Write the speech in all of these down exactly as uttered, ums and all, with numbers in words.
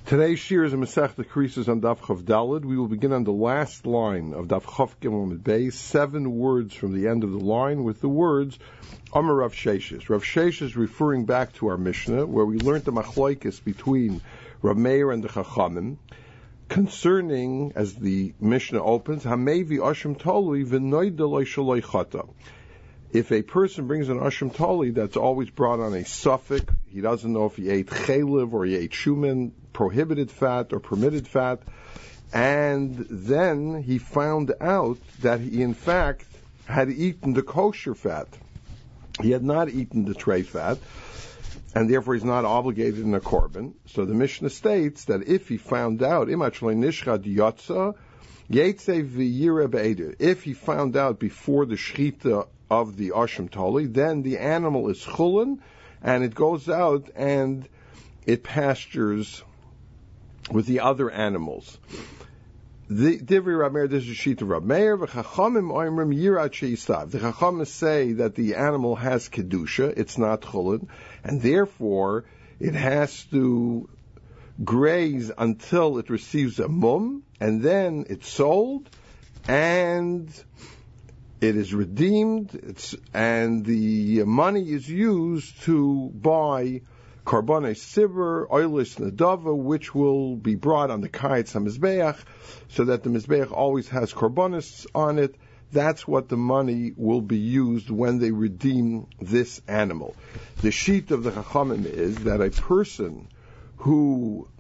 Today's shir is a Masechta Krisos on Daf Chav Daled. We will begin on the last line of Daf Chav Gimel Amud Beis, seven words from the end of the line with the words Amar Rav Sheshes. Rav Sheshes referring back to our Mishnah, where we learned the machlokes between Rav Meir and the Chachamim, concerning, as the Mishnah opens, Hamevi Asham Tolui v'noida lo shaloi chata. If a person brings an Asham Toli that's always brought on a suffix, he doesn't know if he ate chaylev or he ate shuman, prohibited fat or permitted fat, and then he found out that he in fact had eaten the kosher fat. He had not eaten the tray fat, and therefore he's not obligated in a korban. So the Mishnah states that if he found out, if he found out before the shechita of the Asham Toli, then the animal is chulin, and it goes out and it pastures with the other animals. The Divri Rav Meir, this is Shita Rav Meir, v'chachamim oimrim yirat she'istav. The chachamim say that the animal has kedusha, it's not chulin, and therefore it has to graze until it receives a mum, and then it's sold, and it is redeemed, it's, and the money is used to buy Karbonei Sibur, Oilis Nadava, which will be brought on the Kayetz HaMizbeach, so that the Mizbeach always has Karbonis on it. That's what the money will be used when they redeem this animal. The sheet of the Chachamim is that a person who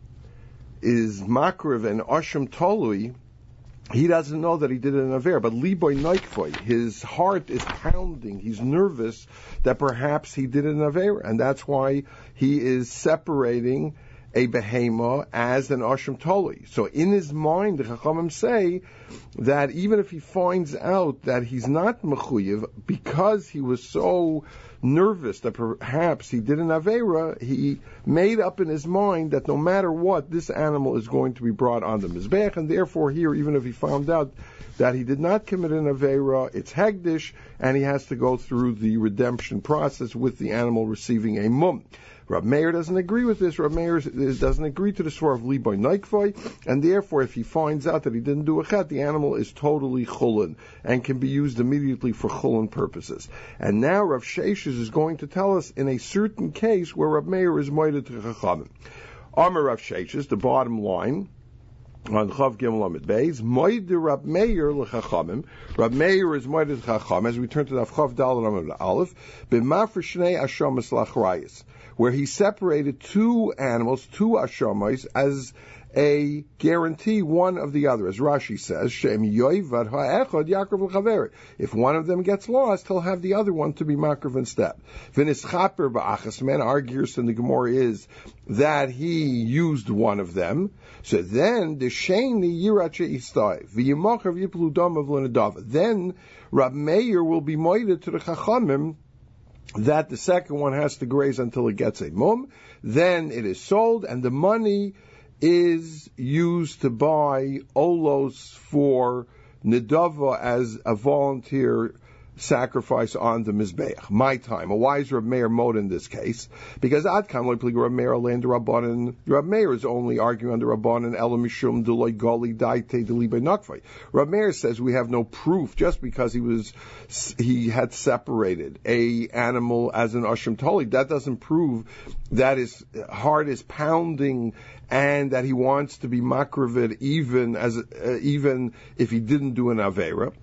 is Makriv and Asham Tolui, he doesn't know that he did it in Aver, but Liboy Noikfoy, his heart is pounding, he's nervous that perhaps he did it in Aver, and that's why he is separating a behema as an Asham Toli. So in his mind, the Chachamim say that even if he finds out that he's not mechuyev, because he was so nervous that perhaps he did an Avera, he made up in his mind that no matter what, this animal is going to be brought on the Mizbech, and therefore here, even if he found out that he did not commit an Avera, it's Hegdish, and he has to go through the redemption process with the animal receiving a mum. Rav Meir doesn't agree with this. Rav Meir doesn't agree to the swear of Liboy Noikvoy, and therefore if he finds out that he didn't do a chet, the animal is totally chulin and can be used immediately for chulin purposes. And now Rav Sheshes is going to tell us in a certain case where Rav Meir is moeded to Chachamim. Amar Rav Sheshes, the bottom line, on Chav Gimel Amud Beis, Moed Rav Meir l'Chachamim. Rav Meir is Moed l'Chachamim. As we turn to the Chav Daled Amud Aleph, b'mafresh shnei ashamas lachrayis, where he separated two animals, two ashamas, as a guarantee one of the other. As Rashi says, Shem yoivad ha'echad yakrav l'chaveri. If one of them gets lost, he'll have the other one to be makrav instead. V'nischaper ba'achas man, our gears in the Gemara is that he used one of them. So then, the sheni yirat she'istay v'yimachav yiplu damav l'nadav. Then Rav Meir will be moeded to the Chachamim that the second one has to graze until it gets a mum. Then it is sold, and the money is used to buy olos for Nidava as a volunteer sacrifice on the Mizbeach. My time. A wise Rav Meir mode in this case, because Ad Kam Lo Plig Rav Meir Land Rabbanan. Rav Meir is only arguing under Rabbanan Elam Mishum Deloy Gali Daite Deli Benakfai. Rav Meir says we have no proof just because he was he had separated a animal as an Asham Toli. That doesn't prove that his heart is pounding and that he wants to be makrivid even as uh, even if he didn't do an Avera.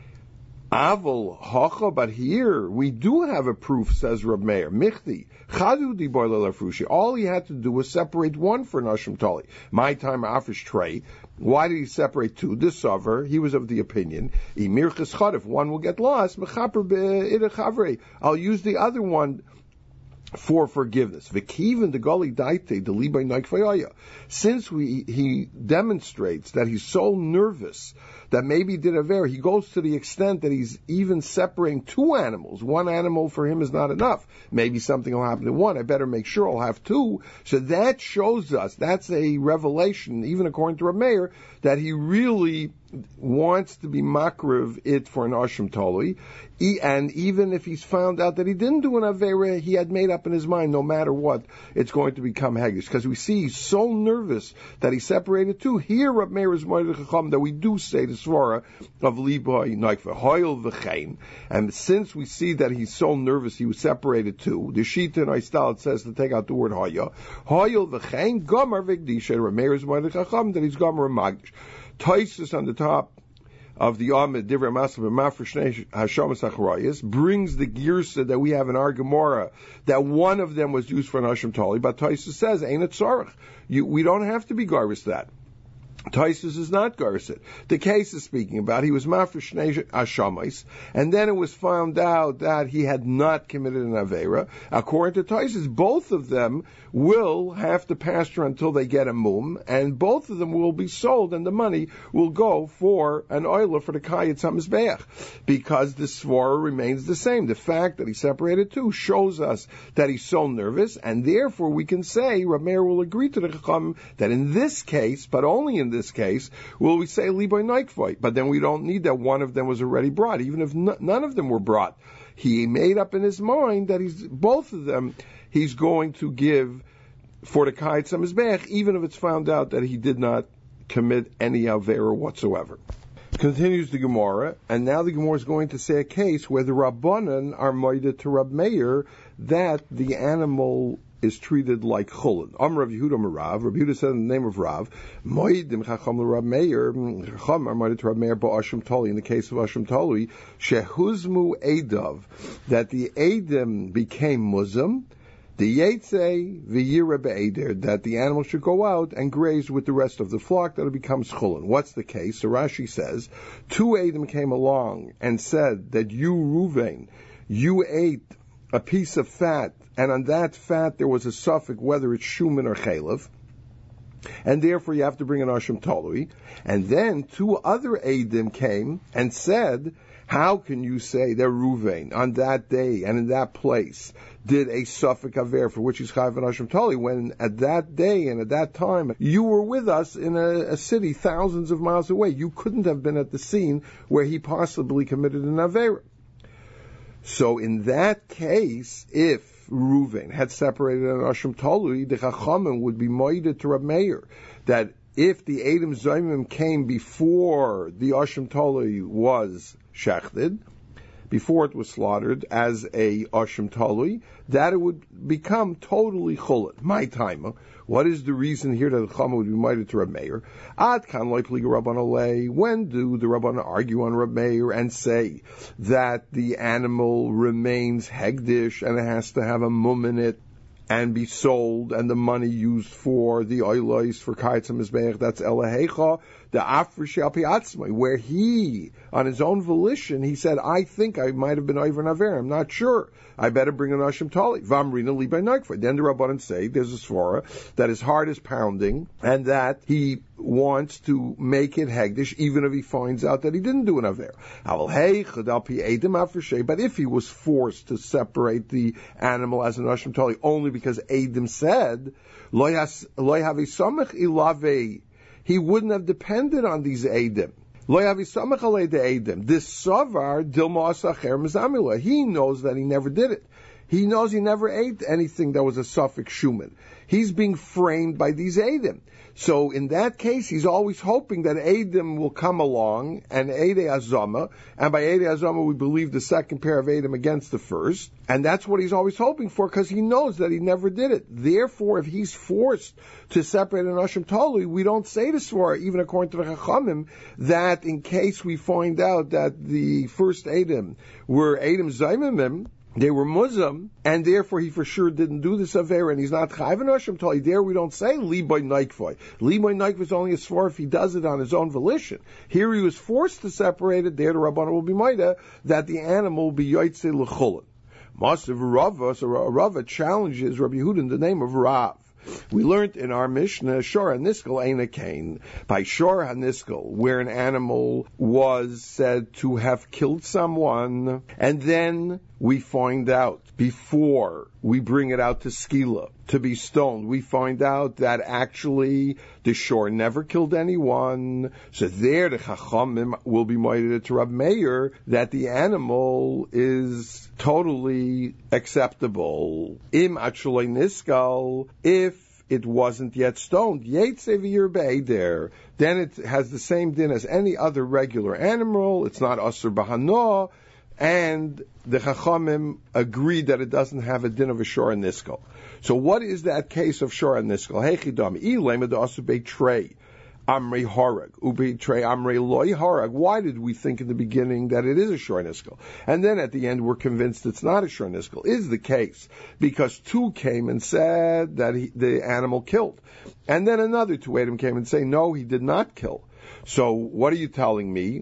Aval hacha, but here we do have a proof, says Reb Meir. Michti chadu di boy lelafrushi. All he had to do was separate one for Nashim Tali. My time afish tray. Why did he separate two? This sover, he was of the opinion, Imir chad, if one will get lost, mechaper be'idachavre. I'll use the other one for forgiveness. V'kiven the gali daite the libay naikfayaya. Since we he demonstrates that he's so nervous that maybe he did a ver, he goes to the extent that he's even separating two animals. One animal for him is not enough. Maybe something will happen to one. I better make sure I'll have two. So that shows us, that's a revelation, even according to Rav Meir, that he really wants to be makriv it for an asham tali, and even if he's found out that he didn't do an avera, he had made up in his mind, no matter what, it's going to become hegdish. Because we see he's so nervous that he separated two. Here, Rab Meir is moed chacham that we do say the svara of liboy naikva hoyel v'chein, and since we see that he's so nervous, he was separated two. The shita in Aistal it says to take out the word hoya hoyel v'chein gomer v'gdisha. Rab Meir is moed chacham that he's gomer magdish. Taisus on the top of the Amid Divrei Masav Mafresh Hashamas Acharayis brings the girsa that we have in our Gemara that one of them was used for an Asham Tali, but Taisus says ain't it tzarich. You we don't have to be garvis that. Taisus is not garset. The case is speaking about he was mafresh ashamais, and then it was found out that he had not committed an avera. According to Taisus, both of them will have to pasture until they get a mum, and both of them will be sold, and the money will go for an oiler for the kayetz hamizbeach, because the svara remains the same. The fact that he separated two shows us that he's so nervous, and therefore we can say Rab Meir will agree to the chacham that in this case, but only in this case, will we say liboy naikvoi, but then we don't need that one of them was already brought, even if n- none of them were brought. He made up in his mind that he's both of them he's going to give for the kayetz hamizbeach, even if it's found out that he did not commit any avera whatsoever. Continues the Gemara, and now the Gemara is going to say a case where the Rabbanan are moeded to Rab Meir that the animal is treated like chulin. Amar Rav Yehuda Amar Rav. Rav Yehuda said in the name of Rav, Moedim Chacham Rab Meir. Chacham are moeded to Rab Meir ba'asham tali. In the case of asham tali, shehuzmu edav, that the edim became Muslim. The yetze v'yira be'eder, that the animal should go out and graze with the rest of the flock, that it becomes chulin. What's the case? So Rashi says, two edim came along and said that you, Ruvain, you ate a piece of fat, and on that fat there was a suffix whether it's shuman or chaylev, and therefore you have to bring an asham talui. And then two other edim came and said, how can you say that Ruvain on that day and in that place did a suffix aver for which he's chayv an asham tali, when at that day and at that time you were with us in a, a city thousands of miles away? You couldn't have been at the scene where he possibly committed an aver. So in that case, if Ruvain had separated an asham tali, the chachamim would be moeded to Rab Meir that if the Edom Zayimim came before the asham tali was shechted, before it was slaughtered as a asham talui, that it would become totally chulin. My time. What is the reason here that the chama would be moeded to Rab Meir? Ad kan loipli Rabban Alei. When do the Rabban argue on Rab Meir and say that the animal remains hegdish and it has to have a mum in it and be sold, and the money used for the oilos for kayetz hamizbeach, that's elahecha, the afr shel pi atzmai, where he, on his own volition, he said, I think I might have been over an aver, I'm not sure, I better bring an asham tali. Vamrina li by naikva. Then the Rabbanan say there's a svara that his heart is pounding and that he wants to make it hegdish even if he finds out that he didn't do an aver. But if he was forced to separate the animal as an asham tali only because Adam said loy have he wouldn't have depended on these Adam. This savar dilma asacher mizamila. He knows that he never did it. He knows he never ate anything that was a suffix shuman. He's being framed by these Adam. So in that case, he's always hoping that Adam will come along and Eidei Azama, and by Eidei Azama we believe the second pair of Adam against the first, and that's what he's always hoping for because he knows that he never did it. Therefore, if he's forced to separate an Asham Talui, we don't say to Svara, even according to the Chachamim, that in case we find out that the first Adam were Adam Zaymimim, they were Muslim, and therefore he for sure didn't do this aver, and he's not chayv an asham tali. There we don't say li by naikvoi. Li by naikvoi is only a svar if he does it on his own volition. Here he was forced to separate it. There the Rabbanan will be maida that the animal will be yoytze l'chulin. Masav Rava, so Rava challenges Rabbi Yehuda in the name of Rav. We learned in our Mishnah, Shor HaNiskel Ein a Kain, by Shor HaNiskel, where an animal was said to have killed someone, and then we find out before we bring it out to Skila to be stoned, we find out that actually the shore never killed anyone. So there the Chachamim will be moeded to Rab Meir that the animal is totally acceptable. Im actually niskal, if it wasn't yet stoned, there, then it has the same din as any other regular animal. It's not asur b'hana, and the Chachamim agreed that it doesn't have a din of a shor and niskal. So what is that case of shor and niskal? Hechidam ilema de asur beitrei amrei harag ubeitrei amrei loy harag. Why did we think in the beginning that it is a shor and niskal, and then at the end we're convinced it's not a shor and niskal? Is the case because two came and said that he, the animal killed, and then another two Adam came and say no, he did not kill. So what are you telling me?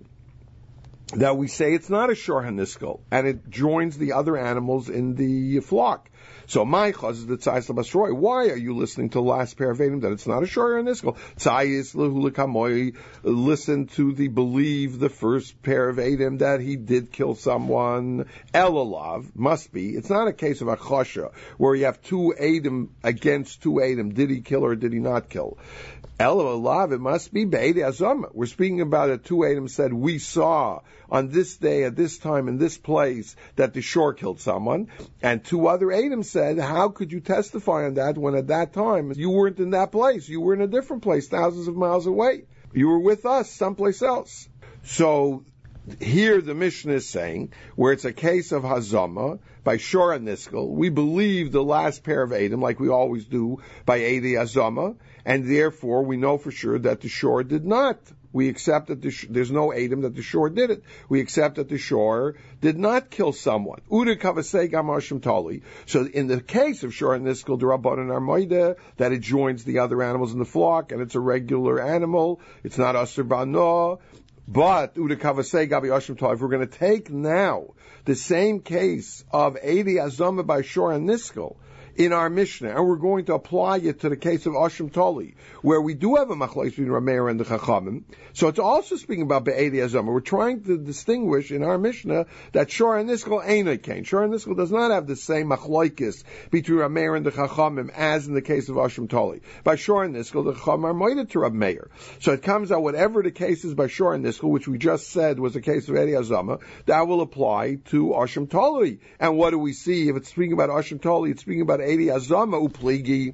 That we say it's not a shor haniskal, and it joins the other animals in the flock. So my chaz is the tzayis l'basroi. Why are you listening to the last pair of Edom that it's not a shor haniskal? Tzayis l'hulikamoy, listen to the believe the first pair of Edom that he did kill someone. Elalav must be. It's not a case of achosha where you have two Edom against two Edom. Did he kill or did he not kill? Elalav, it must be be'edei azama. We're speaking about it. Two Edom said we saw on this day, at this time, in this place, that the shore killed someone. And two other Edom said, how could you testify on that when at that time you weren't in that place? You were in a different place, thousands of miles away. You were with us someplace else. So here the Mishnah is saying, where it's a case of Hazama, by Shor and Niskal, we believe the last pair of Edom, like we always do, by Eidei Hazama, and therefore we know for sure that the Shor did not. We accept that the sh- there's no Edom that the Shor did it. We accept that the Shor did not kill someone. Uda kavasei gam Hashem tali. So in the case of Shor and Niskal, D'Rabbanan Armoida, that it joins the other animals in the flock, and it's a regular animal, it's not Asur B'Hana. But Uda kavasei gabi Hashem tali. If we're going to take now the same case of Eidei Hazama by Shor and Niskal in our Mishnah, and we're going to apply it to the case of Asham Toli, where we do have a machlokes between Rameir and the Chachamim. So it's also speaking about Be'edei Hazama. We're trying to distinguish in our Mishnah that Shor and Niskal ain't a kain. Shor and Niskal does not have the same machlokes between Rameir and the Chachamim as in the case of Asham Toli. By Shor and Niskal, the Chachamim are moeded to Rameir. So it comes out whatever the case is by Shor and Niskal, which we just said was the case of Eidei Hazama, that will apply to Asham Toli. And what do we see? If it's speaking about Asham Toli, it's speaking about Eidei Hazama upligi.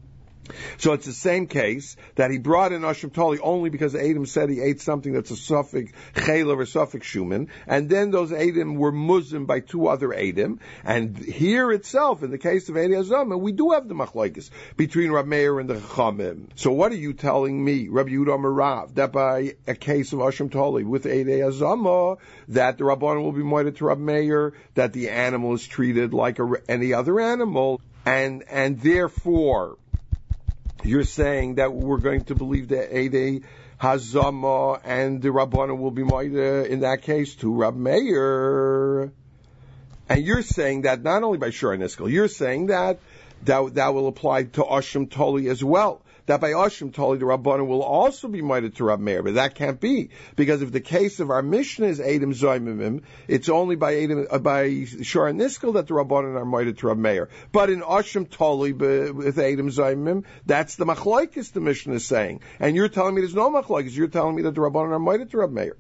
So it's the same case that he brought in Asham Toli only because Adam said he ate something that's a suffix chayla or suffix shuman, and then those Adam were muslim by two other Adam. And here itself, in the case of Eidei Hazama, we do have the machlokes between Rab Meir and the Chachamim. So what are you telling me, Rabbi Yehuda Marav, that by a case of Asham Toli with Eidei Hazama, that the Rabbanan will be moeded to Rab Meir, that the animal is treated like a, any other animal, and and therefore you're saying that we're going to believe that Eidei Hazama and the Rabbanan will be moeded in that case to Rab Meir. And you're saying that not only by Shor and Niskal, you're saying that that, that will apply to Asham Toli as well. That by Asham Toli, the Rabbanan will also be moeded to Rab Meir, but that can't be, because if the case of our Mishnah is Edom Zoymimim, it's only by Edom, uh, by Shor and Niskal that the Rabbanan are moeded to Rab Meir. But in Asham Toli with Edom Zoymimim, that's the machlokes the Mishnah is saying, and you're telling me there's no machlokes. You're telling me that the Rabbanan are moeded to Rab Meir.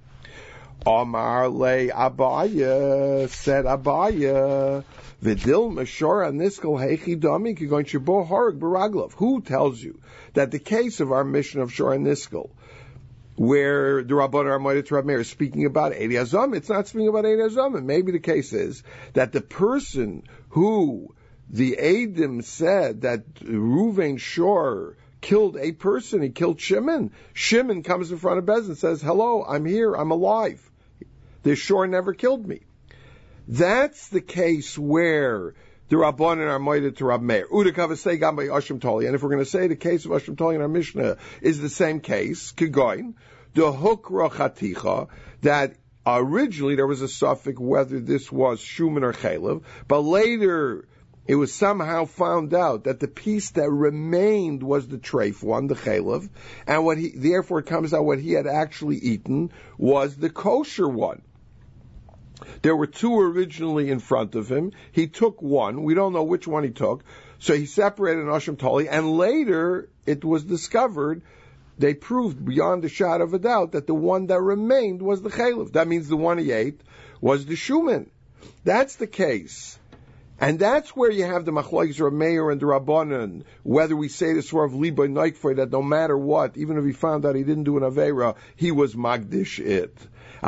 Amar le Abaya, said Abaya, Vidil Mashor and Niskal Heichi Dami Kigon Shabo Harag Baraglov. Who tells you that the case of our mission of Shor and Niskal, where the Rabbanan are moeded to Rab Meir, is speaking about Eidei Hazama? It's not speaking about Eidei Hazama. Maybe the case is that the person who the Edom said that Ruvain Shor killed a person, he killed Shimon. Shimon comes in front of Bez and says, hello, I'm here, I'm alive. The Shor never killed me. That's the case where the Rabbanan are moeded to Rab Meir. Uda kavasei gam by Asham Toli. And if we're going to say the case of Asham Toli in our Mishnah is the same case, Kigoin, the hukra chaticha, that originally there was a suffix whether this was Shuman or Chaylev, but later it was somehow found out that the piece that remained was the treif one, the chaylev, and what he, therefore it comes out what he had actually eaten was the kosher one. There were two originally in front of him. He took one. We don't know which one he took. So he separated an Asham Tali, and later it was discovered, they proved beyond a shadow of a doubt that the one that remained was the Chaylev. That means the one he ate was the Shuman. That's the case. And that's where you have the Machlokes Rav Meir and the Rabbanan, whether we say the Svar of Liboy Noikfoy, that no matter what, even if he found out he didn't do an Aveira, he was Magdish it.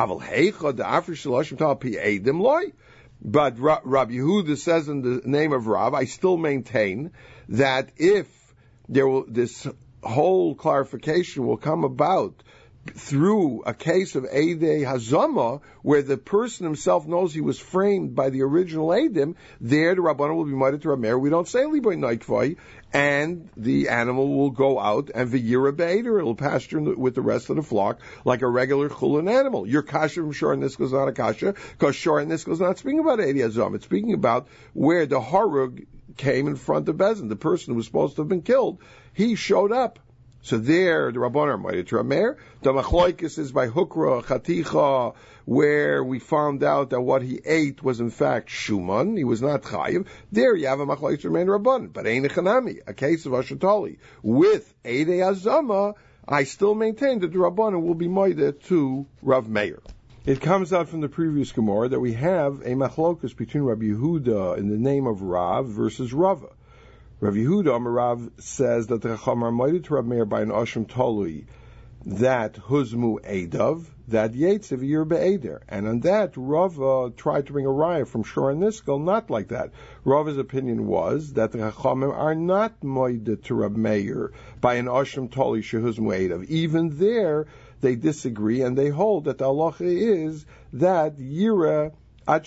But Rabbi Yehuda says in the name of Rav, I still maintain that if there will, this whole clarification will come about through a case of Eidei Hazama, where the person himself knows he was framed by the original Eidim, there the Rabbanan will be mighty to Rameir. We don't say Liboy Noikfoy, and the animal will go out and V'yira Be'eder, it'll pasture with the rest of the flock like a regular Chulin animal. Your Kasha from Shor and Nisko is not a Kasha, because Shor and Nisko is not speaking about Eidei Hazama. It's speaking about where the Harug came in front of Bezin, the person who was supposed to have been killed. He showed up. So there, the Rabbanan are mighty to Rameir. The Machlokes is by Hukra, Chaticha, where we found out that what he ate was in fact Shuman. He was not Chayiv. There you have a Machlokes Rameir Rabbanan. But Ein Echanami, a case of Ashatali. With Eidei Hazama, I still maintain that the Rabbanan will be mighty to Rav Meir. It comes out from the previous Gemara that we have a Machlokes between Rabbi Yehuda in the name of Rav versus Rava. Rav Yehuda Amarav says that the Chacham are mighty to Rav Meir by an Asham Talui, that Huzmu Eidav, that Yetziv Yir Be'eder. And on that, Rava tried to bring a raya from Shor and Niskal, not like that. Rava's opinion was that the Chachamim are not mighty to Rav Meir by an Asham Talui Shehuzmu Eidav. Even there, they disagree, and they hold that the halacha is that Yira and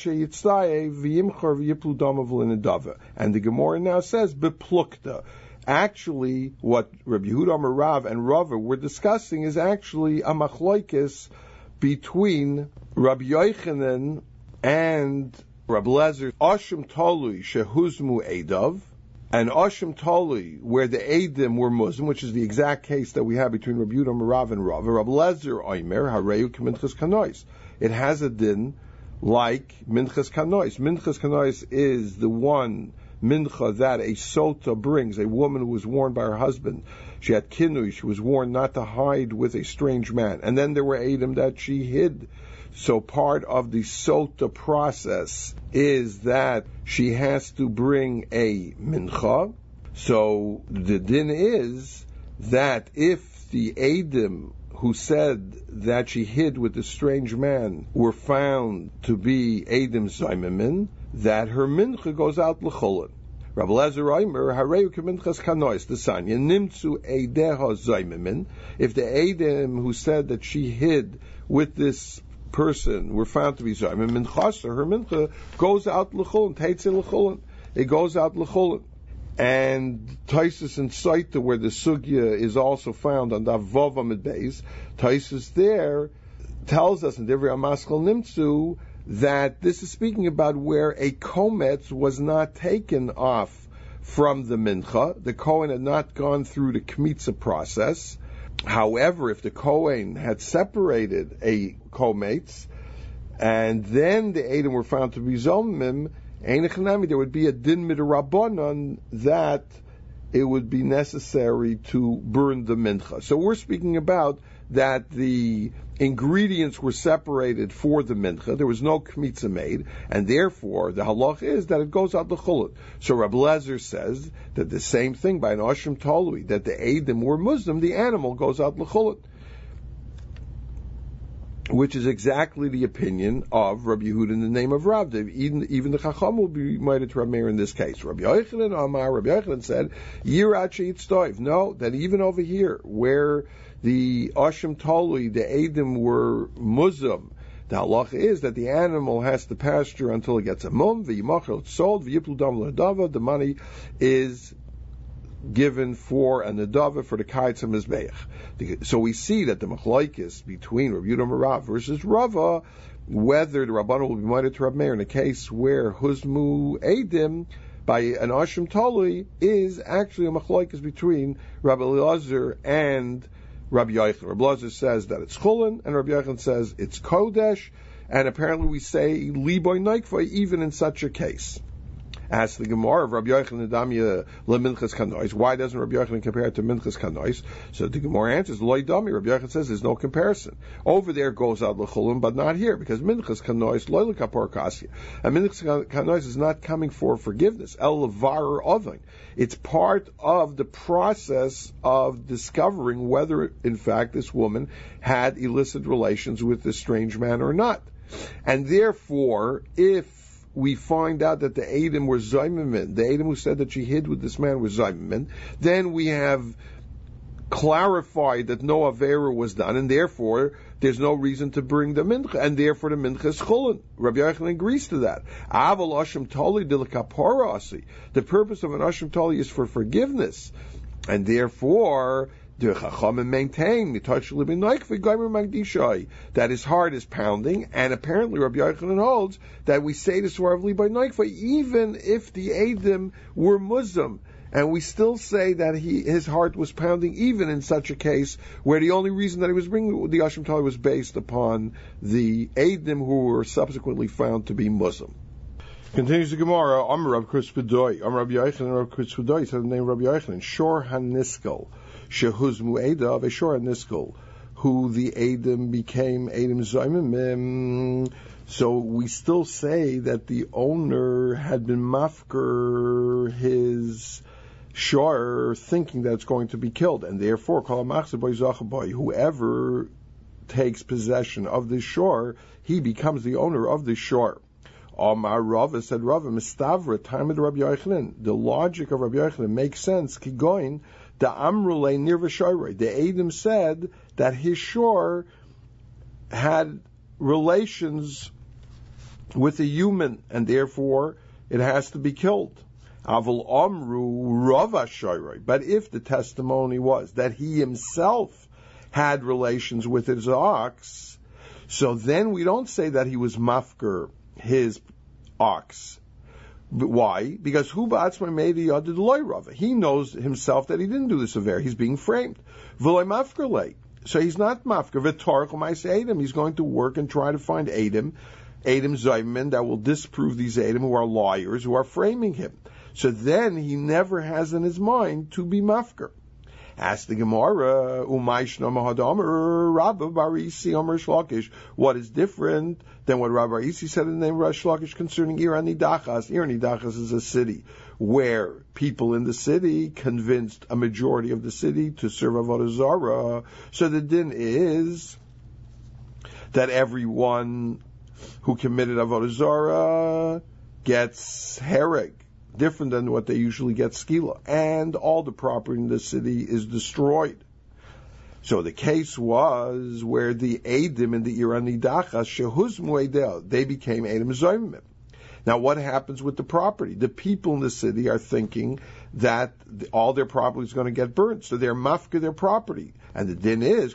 the Gemara now says beplukta. Actually, what Rabbi Yehuda Amar Rav and Rava were discussing is actually a machlokes between Rabbi Yochanan and Rabbi Lezer. Asham Talui shehuzmu edav, and Asham Talui where the edim were Muslim, which is the exact case that we have between Rabbi Yehuda Amar Rav and Rava. Rabbi Lezer Oimer Hareu K'minchas Kanois. It has a din like Minchas Kanois. Minchas Kanois is the one mincha that a sota brings, a woman who was warned by her husband. She had kinui, she was warned not to hide with a strange man. And then there were edim that she hid. So part of the sota process is that she has to bring a mincha. So the din is that if the edim who said that she hid with the strange man were found to be Eidim Zaymimin, that her mincha goes out l'cholin. Rabbi Lezer Oimer, Hareu K'minchas Kanois, the Sanya, Nimtzu Eideha Zaymimin, if the Eidim who said that she hid with this person were found to be Zaymimin, Chasa, her mincha goes out l'cholin, Teitzin l'cholin, it goes out l'cholin. And Taisus and Saita, where the sugya is also found on Davov Amid Beis, Taisus there tells us in Divrei Amaskal Nimtzu that this is speaking about where a kometz was not taken off from the mincha. The Kohen had not gone through the kmitza process. However, if the Kohen had separated a kometz, and then the Edom were found to be zomim, there would be a din midrabanan that it would be necessary to burn the mincha. So we're speaking about that the ingredients were separated for the mincha. There was no kmitza made, and therefore the halach is that it goes out the chulun. So Rabbi Lezer says that the same thing by an ashram talui, that the edim were Muslim, the animal goes out the chulun, which is exactly the opinion of Rabbi Yehuda in the name of Rav. Even, even the Chacham will be mighty to Rabbi Meir in this case. Rabbi Yochanan Amar, Rabbi Yochanan said, Yirat she'it stoiv. No, that even over here, where the Asham Talui, the Edim were Muslim, the halacha is that the animal has to pasture until it gets a mum, v'yimachel, it's sold, v'yiplu dam l'nadava, the money is given for an nadava for the kites of Mizbeach. So we see that the machlokes between Rabbi Yehuda Rav versus Rava, whether the Rabbanan will be mighty to Rabbi Meir in a case where Huzmu Edim by an Asham Talui is actually a machlokes between Rabbi Elazar and Rabbi Yochanan. Rabbi Elazar says that it's Chulin, and Rabbi Yochanan says it's Kodesh, and apparently we say liboy noikva even in such a case. Ask the Gemara of Rabbi Yochanan Damya leminchas kanois. Why doesn't Rabbi Yochanan compare it to minchas kanois? So the Gemara answers, loy dami. Rabbi Yochanan says there's no comparison. Over there goes out lechulim, but not here, because minchas kanois loy lekapor kasya. And minchas kanois is not coming for forgiveness. El levar oving. It's part of the process of discovering whether, in fact, this woman had illicit relations with this strange man or not. And therefore, if we find out that the Edom were Zaymimin, the Edom who said that she hid with this man was Zaymimin, then we have clarified that no Avera was done, and therefore there's no reason to bring the Mincha, and therefore the Mincha is Chulin. Rabbi Yochanan agrees to that. Aval Asham Tali de Kapara Asi. The purpose of an Asham Tali is for forgiveness, and therefore the Chachamim maintain that his heart is pounding, and apparently Rabbi Yochanan holds that we say this Svaravli by Noikva even if the Edom were Muslim, and we still say that he his heart was pounding even in such a case where the only reason that he was bringing the Asham Tali was based upon the Edom who were subsequently found to be Muslim. Continues the Gemara, Amar Rav Krispudoi, Amar Rabbi Yochanan, Rav Krispudoi, said the name Rabbi Yochanan, Shor HaNiskal, Shehuzmu Eda of Shor HaNiskal, who the Edom became Edom Zayimim. So we still say that the owner had been mafker his shor, thinking that it's going to be killed, and therefore, whoever takes possession of this shor, he becomes the owner of this shor. Amar Rava said, Rava, Mistavra, time of the Rabbi Yochanan. The logic of Rabbi Yochanan makes sense. Kigoin, the Amrule near V'shoyrei. The Edom said that his shore had relations with a human, and therefore it has to be killed. Avol Amru Rava Shoyrei. But if the testimony was that he himself had relations with his ox, so then we don't say that he was mafker his ox. But why? Because hu ba'atzmai made the yadid loy rava. He knows himself that he didn't do this affair. He's being framed. V'loy mafker lei. So he's not mafker. V'torach l'mais Edom. He's going to work and try to find Edom, Edom Zayman, that will disprove these Edom who are liars, who are framing him. So then he never has in his mind to be mafker. Ask the Gemara, Umayshna Mahadamer, Rabba Barisi Omer Shlakish. What is different than what Rabbi Barisi said in the name of Rash Shlakish concerning Iranidachas? Iranidachas is a city where people in the city convinced a majority of the city to serve Avodah Zarah. So the din is that everyone who committed Avodah Zarah gets hereg, different than what they usually get skila, and all the property in the city is destroyed. So the case was where the Edom and the Iranidachas, Shehuzmu Edel, they became Edom Zayimim. Now what happens with the property? The people in the city are thinking that all their property is going to get burnt, so they're mafka their property. And the din is,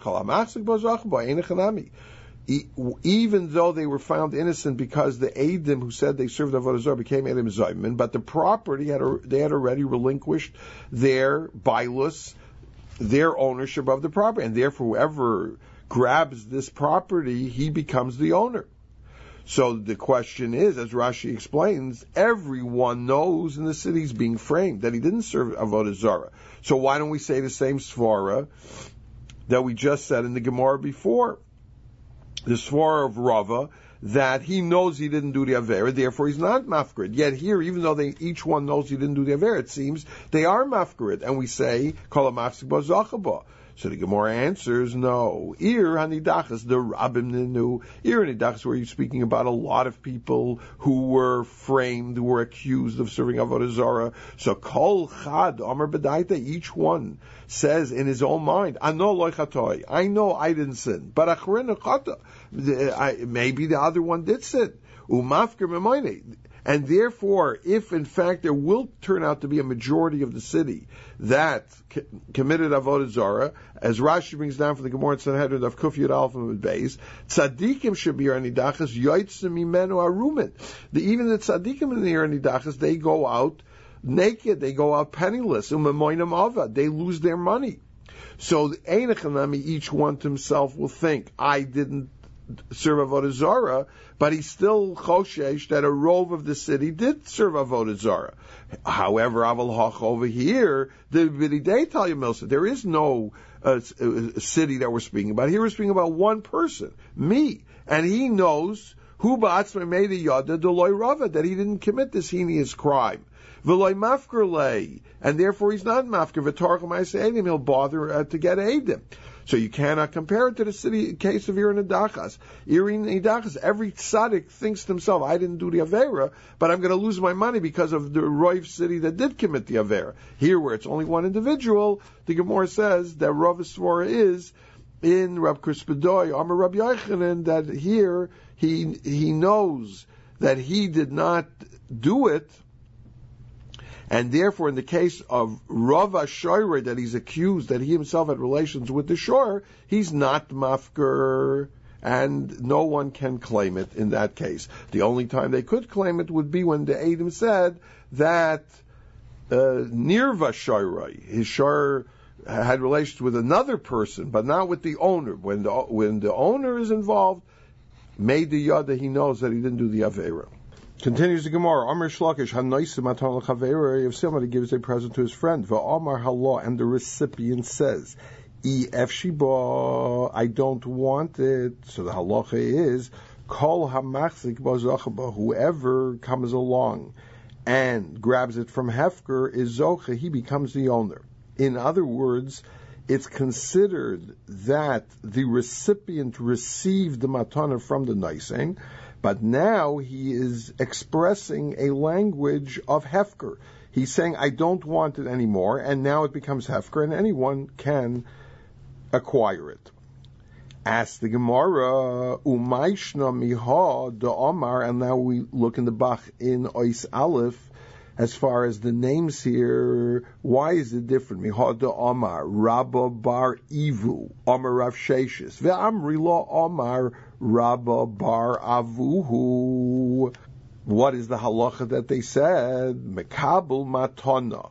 even though they were found innocent because the Edom who said they served Avodah Zarah became Edom Zayman, but the property had they had already relinquished their bailus, their ownership of the property, and therefore whoever grabs this property, he becomes the owner. So the question is, as Rashi explains, everyone knows in the city he's being framed that he didn't serve Avodah Zarah. So why don't we say the same svara that we just said in the Gemara before? The svara of Rava, that he knows he didn't do the Avera, therefore he's not mafkarid. Yet here, even though they each one knows he didn't do the Avera, it seems they are mafkarid. And we say, Kol HaMafsik Bo Zachaba. So the Gemara answers, no. Ir hanidachas, the Rabbim Ninu. Ir hanidachas, where you're speaking about a lot of people who were framed, who were accused of serving Avodah Zarah. So Kol Chad, Amar B'daita, each one says in his own mind, Ano loy chatoi, I know I didn't sin, but achrin chata, maybe the other one did sin. Umafker memayne. And therefore, if in fact there will turn out to be a majority of the city that c- committed Avodah Zarah, as Rashi brings down from the Gemara Sanhedrin of Kuf Yud Aleph and Beis, tzaddikim should be Nidachas, yotzim mimenu arumin. The even the tzaddikim in the Nidachas, they go out naked, they go out penniless, umemoinam ava, they lose their money. So the Einachanami, each one to himself will think, I didn't serve Avodah Zarah, but he's still choshesh that a rove of the city did serve Avodah Zarah. However, Aval Hach over here, the B'nidei Talia Milsa, there is no uh, city that we're speaking about. Here we're speaking about one person, me, and he knows who ba'atzmai made a yada deloy rava, that he didn't commit this heinous crime. V'loy mafker lei, and therefore he's not mafker. V'tarchel ma'aseh edim, he'll bother uh, to get edim. So you cannot compare it to the city case of Irin Idachas. Irin Idachas, every tzaddik thinks to himself, I didn't do the Avera, but I'm going to lose my money because of the Roiv city that did commit the Avera. Here, where it's only one individual, the Gemara says that Rav Svara is in Rab Krispedoi, Amar Rabbi Yochanan, that here he he knows that he did not do it, and therefore, in the case of Rav Ashoyre, that he's accused that he himself had relations with the shor, he's not mafker, and no one can claim it in that case. The only time they could claim it would be when the Eidim said that uh, Nirva Shoyre, his shor had relations with another person, but not with the owner. When the when the owner is involved, made the yada, he knows that he didn't do the Avera. Continues the Gemara, Amar Shlakish, Hanoisim Matan L'Chavera, if somebody gives a present to his friend, V'Amar Halah, and the recipient says, E F Shiba, I don't want it. So the halacha is, Kol HaMachzik B'Zocha, whoever comes along and grabs it from Hefker is Zocha, he becomes the owner. In other words, it's considered that the recipient received the matana from the Naising, but now he is expressing a language of Hefker. He's saying, I don't want it anymore, and now it becomes Hefker, and anyone can acquire it. Ask the Gemara, Umayshna miha da Omar, and now we look in the Bach in Ois Aleph, as far as the names here, why is it different? Miha da Omar, Rabba bar Ivu, Omar Rav Sheshis, Ve'amri lo Omar, Rabba bar Avuhu. What is the halacha that they said? Mekabel matana.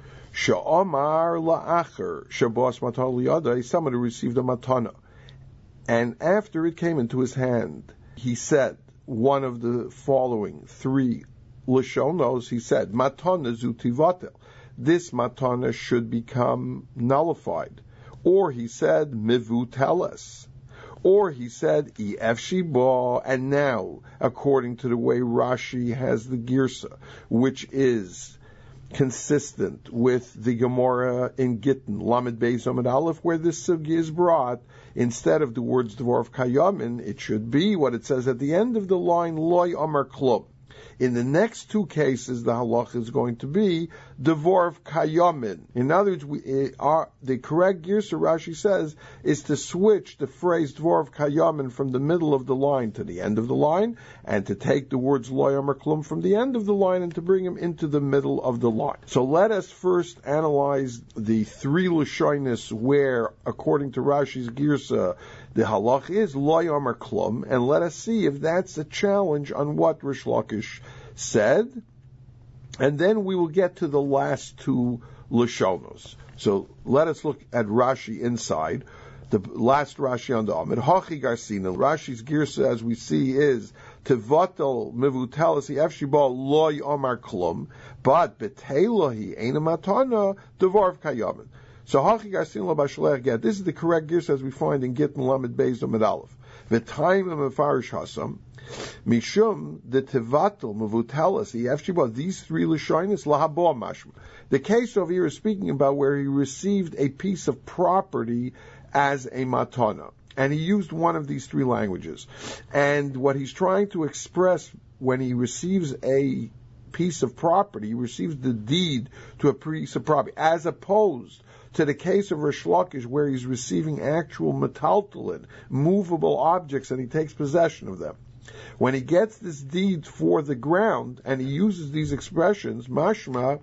She'omar la'acher. She'bos matana liyada. Somebody received a matana. And after it came into his hand, he said one of the following three Lashonos, he said, matana zutivatel. This matana should become nullified. Or he said, mivuteles. Or he said, ef shiba, and now, according to the way Rashi has the girsa, which is consistent with the Gemara in Gittin, Lamed Beis Amud Aleph, where this sugi is brought, instead of the words Dvorv Kayamin, it should be what it says at the end of the line, Loy Amar Klum. In the next two cases, the halacha is going to be Devorv Kayamin. In other words, we, are, the correct girsa, Rashi says, is to switch the phrase Devorv Kayamin from the middle of the line to the end of the line, and to take the words Lo Amar Klum from the end of the line and to bring them into the middle of the line. So let us first analyze the three Lashonis where, according to Rashi's girsa, the halach is Lo Amar Klum, and let us see if that's a challenge on what Rish Lakish said, and then we will get to the last two Lashonos. So let us look at Rashi inside. The last Rashi on the Amid. Hachi Garsina. Rashi's girsa, as we see, is Tevatel Mivutelis Efshibal Loy Omar Klum, but Betelohi Eina Matana Devarv Kayamin. So Hachi Garsina Bashalech Get. This is the correct girsa as we find in Gittin Lamed Beis Amud Aleph. V'taim Mefarish Hasam. Mishum the Tevatel Mevutelis Efshibal. These three Lashonis Lahabo Mashma. The case over here is speaking about where he received a piece of property as a matana. And he used one of these three languages. And what he's trying to express when he receives a piece of property, he receives the deed to a piece of property, as opposed to the case of Rish Lakish where he's receiving actual metaltalin, movable objects, and he takes possession of them. When he gets this deed for the ground, and he uses these expressions, mashma,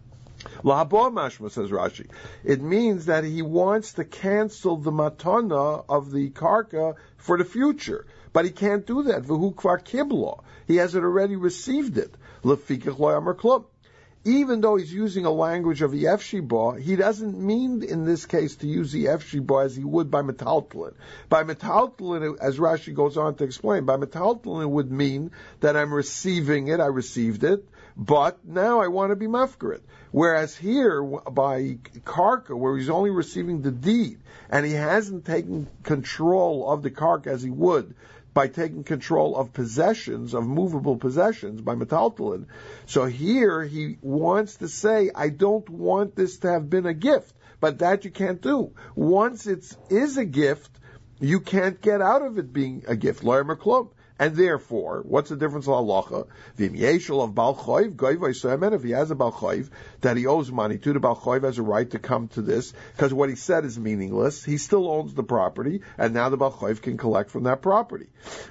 Lahabo mashma, says Rashi, it means that he wants to cancel the matana of the karka for the future. But he can't do that. V'hu kvar kibla. He has it already received it. Lefikach lo yamar klum. even though he's using a language of the Efshiba, he doesn't mean in this case to use the Efshiba as he would by Metaltlin. By Metaltlin, as Rashi goes on to explain, by Metaltlin it would mean that I'm receiving it, I received it, but now I want to be mafkarit. Whereas here, by Karka, where he's only receiving the deed, and he hasn't taken control of the Karka as he would by taking control of possessions, of movable possessions, by metaltalin. So here he wants to say, I don't want this to have been a gift, but that you can't do. Once it is a gift, you can't get out of it being a gift. Lo yemer klum. And therefore, what's the difference of halacha? V'im yeshel of Baal Choiv, goy v'ysoemen, if he has a Baal Choiv, that he owes money to, the Baal Choiv has a right to come to this, because what he said is meaningless. He still owns the property, and now the Baal Choiv can collect from that property.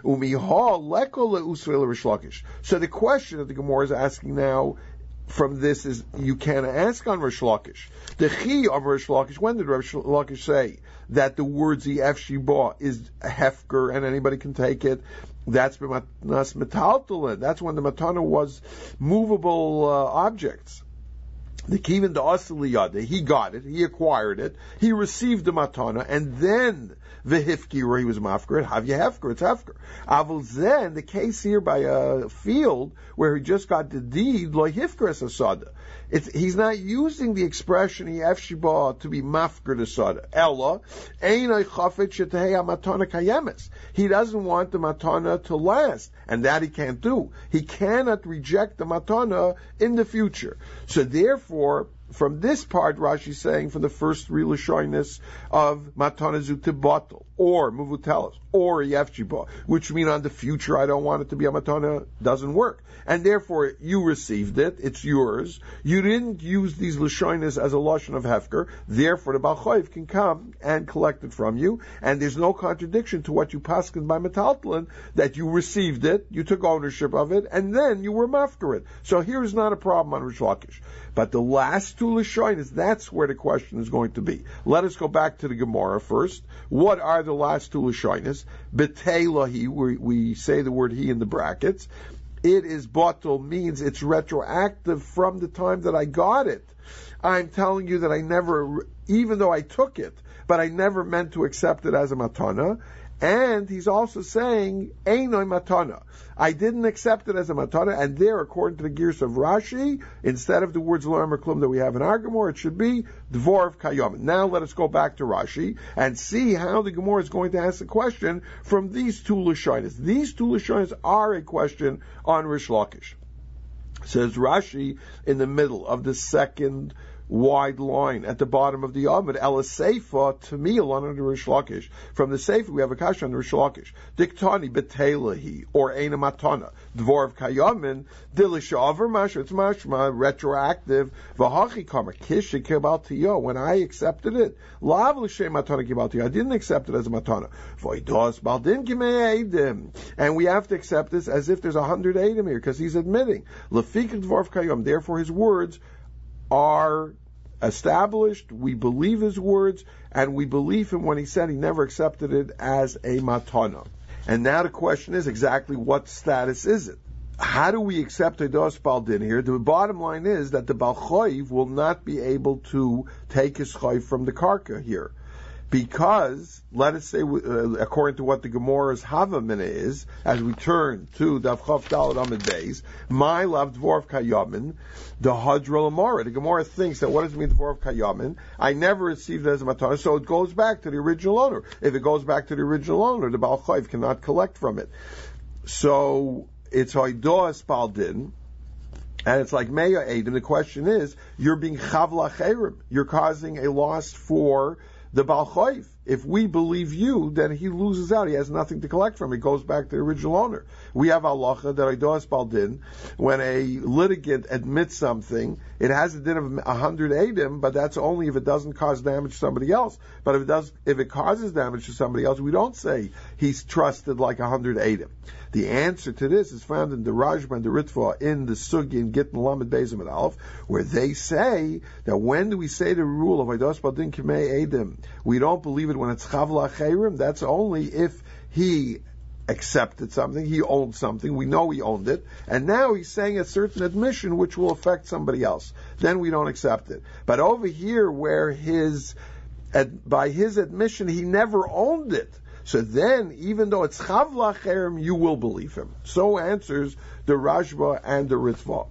Umiha leko le'usvei l'Rish Lakish. So the question that the Gemara is asking now from this is, you can't ask on Rish Lakish. The chi of Rish Lakish, when did Rish Lakish say that the words the Efshiba is hefker and anybody can take it? That's b'matnas metaltalin. That's when the matana was movable uh, objects. The kivin the asaliyade, he got it, he acquired it, he received the matana, and then the hifki where he was mafker, have you hefker, it's hefker. Avul then the case here by a field where he just got the deed, lo hifker es asada. It's, he's not using the expression efshiba to be mafker the sada. Ella, einay chafet shetehei matana kayemes. He doesn't want the matana to last, and that he can't do. He cannot reject the matana in the future. So therefore, from this part, Rashi is saying, from the first real shyness of matana zutibatel, or muvutelis, or yefshiba, which mean on the future I don't want it to be a matana, doesn't work. And therefore, you received it, it's yours. You didn't use these lashonis as a lashon of hefker, therefore the Baal Choiv can come and collect it from you, and there's no contradiction to what you paskin by metaltalin, that you received it, you took ownership of it, and then you were mafker it. So here is not a problem on Rish Lakish. But the last two lashonis, that's where the question is going to be. Let us go back to the Gemara first. What are the last two lashonis? Beteilahi, we, we say the word he in the brackets. It is batel, means it's retroactive from the time that I got it. I'm telling you that I never, even though I took it, but I never meant to accept it as a matana. And he's also saying, Einoi matana. I didn't accept it as a matana, and there, according to the gears of Rashi, instead of the words lo yemer klum that we have in our Gemara, it should be dvorv kayom. Now let us go back to Rashi and see how the Gemara is going to ask the question from these two lashonis. These two lashonis are a question on Rish Lakish. Says Rashi in the middle of the second wide line at the bottom of the Amud, Ela Seifa, to me, along under Rish Lakish. From the Seifa, we have a kasha on Rish Lakish. Diktani betelahi, or Eina Matana, Dvorv Kayamin, Dilishaver Mash, it's mashma, retroactive, Vahachi Karma, Kish Kibal Tiyo, when I accepted it, Lav Lishe Matana Kibal Tiyo, I didn't accept it as a Matana. Voidos Baldin Gimei Eidim, and we have to accept this as if there's a hundred Eidim here, because he's admitting, Lafik Dvorv Kayam, therefore his words are established, we believe his words, and we believe him when he said he never accepted it as a matana. And now the question is exactly what status is it? How do we accept a dos baldin here? The bottom line is that the Baal Choiv will not be able to take his choiv from the karka here. Because, let us say, uh, according to what the Gemara's Havamina is, as we turn to Daf Chav Daled Amud Beis, my love Dvorv Kayamin, the Hadra Lamara. The Gemara thinks that what does it mean Dvorv Kayamin? I never received it as a matana, so it goes back to the original owner. If it goes back to the original owner, the Baal Choiv cannot collect from it. So, it's Hoidoas Baldin, and it's like Meya Eidim. The question is, you're being Chavla Cherim. You're causing a loss for the Baal Choiv. If we believe you, then he loses out. He has nothing to collect from. It goes back to the original owner. We have halacha that Aidos Baldin, when a litigant admits something, it has a din of a hundred edim, but that's only if it doesn't cause damage to somebody else. But if it does, if it causes damage to somebody else, we don't say he's trusted like a hundred edim. The answer to this is found in the Rajma and the Ritva in the Sugi in Gittin Lamed Bezim and Aleph, where they say that when do we say the rule of Aidos Baldin Kimei Edim, we don't believe it when it's Chavla Chayrim. That's only if he accepted something, he owned something, we know he owned it, and now he's saying a certain admission which will affect somebody else. Then we don't accept it. But over here, where his, by his admission, he never owned it, so then, even though it's chav lacherem, you will believe him. So answers the Rashba and the Ritva.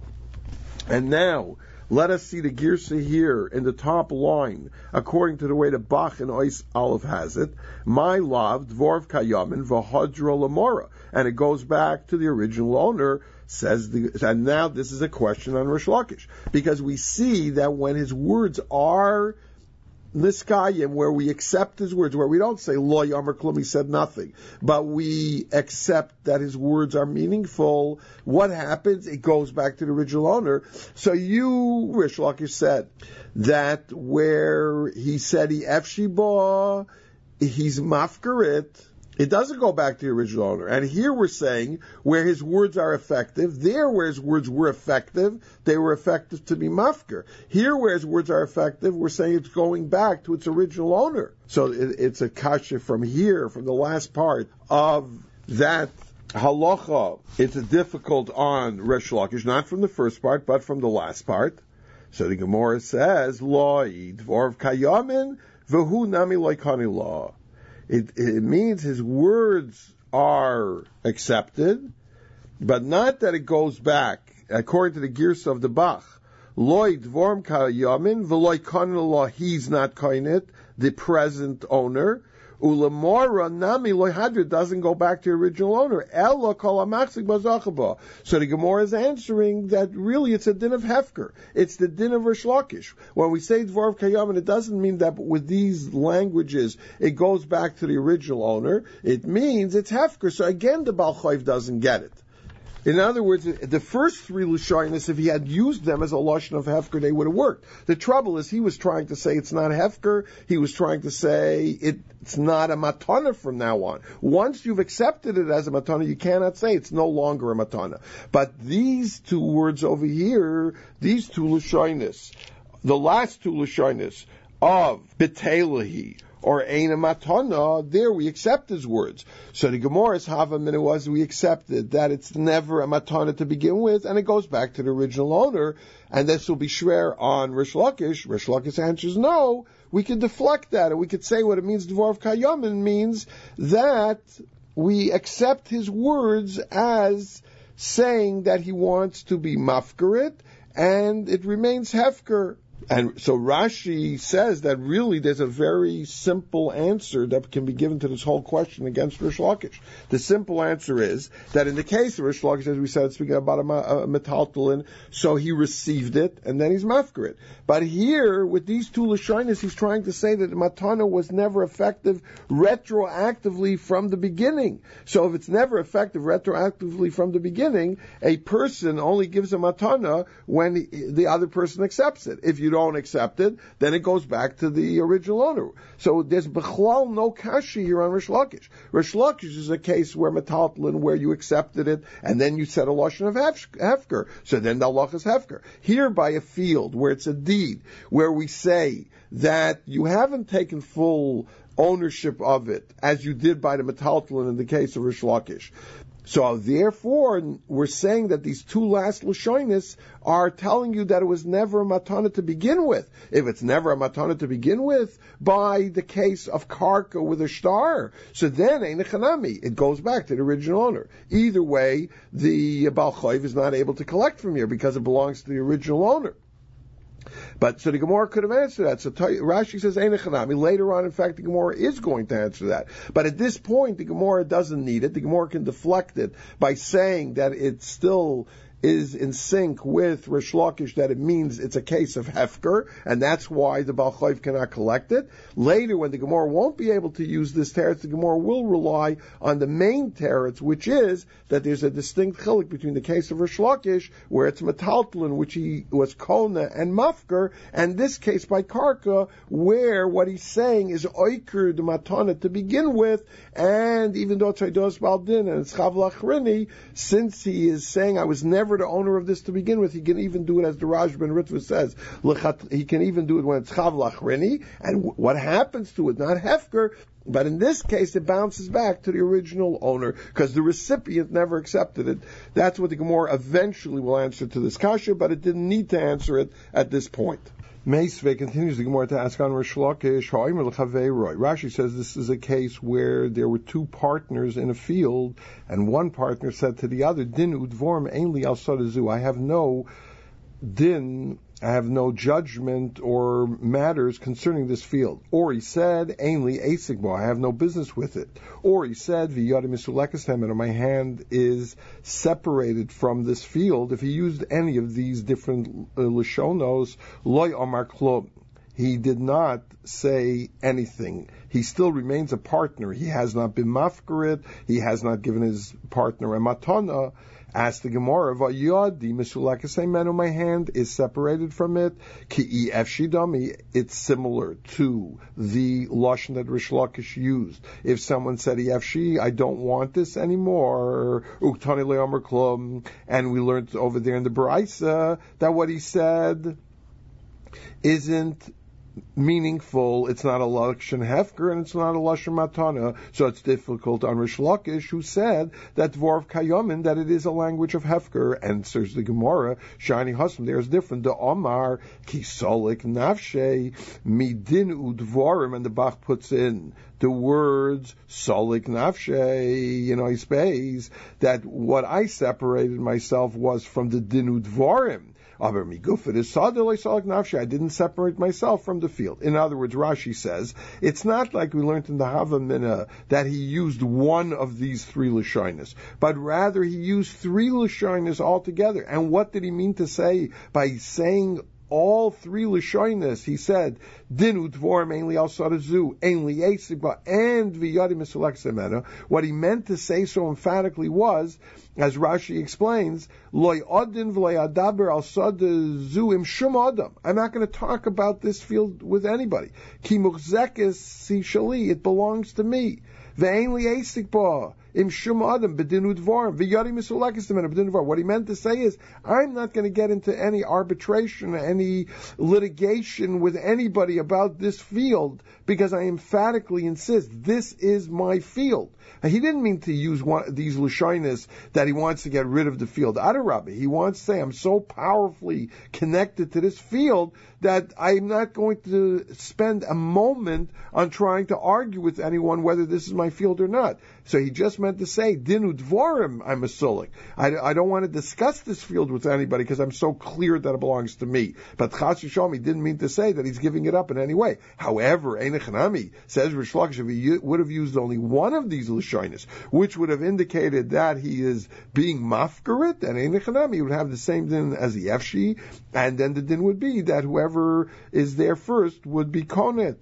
And now, let us see the Girsa here in the top line, according to the way the Bach and Ois Aleph has it. My love, Dvorv Kayamin, V'hodra Lamora. And it goes back to the original owner, says the, and now this is a question on Rish Lakish. Because we see that when his words are Niskayim, where we accept his words, where we don't say Lo Yomer Klum, he said nothing, but we accept that his words are meaningful, what happens? It goes back to the original owner. So you, Rish Lakish, said that where he said he efshiba, he's mafkarit, it doesn't go back to the original owner. And here we're saying where his words are effective, there where his words were effective, they were effective to be mafker. Here where his words are effective, we're saying it's going back to its original owner. So it, it's a kasha from here, from the last part of that halacha. It's a difficult on Resh Lakish, not from the first part, but from the last part. So the Gemara says, Loi dvorv kayamin v'hu nami loikani law. It, it means his words are accepted, but not that it goes back, according to the Girsa of the Bach. Loi dvorm kayamin v'loi kanin law, he's not kainit, the present owner. Ulamora nami loy hadra, doesn't go back to the original owner. Ella kol amachzik bazachabah. So the Gemara is answering that really it's a din of hefker. It's the din of Rish Lakish. When we say dvorv kayamin, it doesn't mean that with these languages it goes back to the original owner. It means it's hefker. So again, the Baal Chayv doesn't get it. In other words, the first three Lashonis, if he had used them as a Lashon of Hefker, they would have worked. The trouble is he was trying to say it's not Hefker, he was trying to say it, it's not a Matana from now on. Once you've accepted it as a Matana, you cannot say it's no longer a Matana. But these two words over here, these two Lashonis, the last two Lashonis of Betelahi, or Eina Matana, there we accept his words. So the Gemara's Hava Mina was we accepted that it's never a Matana to begin with, and it goes back to the original owner, and this will be Shver on Rish Lakish. Rish Lakish answers no. We can deflect that, and we could say what it means, Dvorv Kayamin means that we accept his words as saying that he wants to be mafkarit, and it remains hefker. And so Rashi says that really there's a very simple answer that can be given to this whole question against Rish Lakish. The simple answer is that in the case of Rish Lakish, as we said, speaking about a, a metaltalin, so he received it and then he's mafkarit. But here, with these two Lashonis, he's trying to say that the matana was never effective retroactively from the beginning. So if it's never effective retroactively from the beginning, a person only gives a matana when he, the other person accepts it. If you don't accept it, then it goes back to the original owner. So there's bechlal no kashi here on Rish Lakish. Rish Lakish is a case where metaltalin, where you accepted it, and then you said a lashon of hefker. So then the halach is hefker. Here by a field, where it's a deed, where we say that you haven't taken full ownership of it, as you did by the metaltalin in the case of Rish Lakish. So therefore, we're saying that these two last Lashonis are telling you that it was never a matana to begin with. If it's never a matana to begin with, by the case of Karka with a star, so then ein echanami, it goes back to the original owner. Either way, the Baal Chayv is not able to collect from here because it belongs to the original owner. But so the Gemara could have answered that. So Rashi says ein echanami. Later on, in fact, the Gemara is going to answer that. But at this point, the Gemara doesn't need it. The Gemara can deflect it by saying that it still is in sync with Rish Lakish, that it means it's a case of hefker, and that's why the Baal Chayv cannot collect it. Later, when the Gemara won't be able to use this teretz, the Gemara will rely on the main teretz, which is that there's a distinct chilik between the case of Rish Lakish, where it's metaltalin, which he was kona and mafker, and this case by Karka, where what he's saying is oiker the matana to begin with, and even though it's Eidos Baldin and it's Chav Lachrini, since he is saying I was never the owner of this to begin with, he can even do it as the Raj ben Ritva says. He can even do it when it's Chav Lachrini, and what happens to it, not Hefker, But in this case, it bounces back to the original owner because the recipient never accepted it. That's what the Gemara eventually will answer to this kasha, but it didn't need to answer it at this point. Meisvei continues the Gemara to ask on Rish Lakish, Rashi says this is a case where there were two partners in a field, and one partner said to the other, Din udvorm ainli al sadazu, I have no din, I have no judgment or matters concerning this field. Or he said, Ainli Asigbo, I have no business with it. Or he said, V'yadi misulekastem, and my hand is separated from this field. If he used any of these different uh, Lashonos, Loy Omar Klub, he did not say anything. He still remains a partner. He has not been mafkarit. He has not given his partner a matana. Ask the Gemara, Vayadi misulakasem, my hand is separated from it. Ki efshidami, it's similar to the lashon that Rish Lakish used. If someone said efshi, I don't want this anymore, uktani le'amar klum, and we learned over there in the Baraisa that what he said isn't meaningful, it's not a lashon hefker, and it's not a lashon matana, so it's difficult on Rish Lakish, who said that dvorv kayomin, that it is a language of hefker, and says the Gemara, shani hasam, there's different, the Omar, kisolik nafshe, midin udvorim, and the Bach puts in the words, solik nafshe, you know, he says that what I separated myself was from the din udvorim, I didn't separate myself from the field. In other words, Rashi says, it's not like we learned in the Havamina that he used one of these three Lashonos, but rather he used three Lashonos altogether. And what did he mean to say by saying all three Lashonos? He said, Din udvor mainly al sadazu, ainly esigba, and v'yadi misulek semena. What he meant to say so emphatically was, as Rashi explains, loy odin v'loy adaber al sadazu im shum adam. I'm not going to talk about this field with anybody. Ki muchzekes si shali, it belongs to me. Ve'ainli esigba. Im shum adam bedin udvar v'yadi misulekes semena bedin udvar. What he meant to say is, I'm not going to get into any arbitration, any litigation with anybody about this field, because I emphatically insist this is my field. He didn't mean to use one, these lashonos that he wants to get rid of the field. Adarabi, he wants to say, I'm so powerfully connected to this field that I'm not going to spend a moment on trying to argue with anyone whether this is my field or not. So he just meant to say, Dinu Dvorim, I'm a sulik. I, I don't want to discuss this field with anybody because I'm so clear that it belongs to me. But Chas Yishom, he didn't mean to say that he's giving it up in any way. However, Einechanami says Rish Lakish, if he would have used only one of these Lashonos, which would have indicated that he is being mafkarit, and Einechanami would have the same din as the Efshi, and then the din would be that whoever is there first would be konet.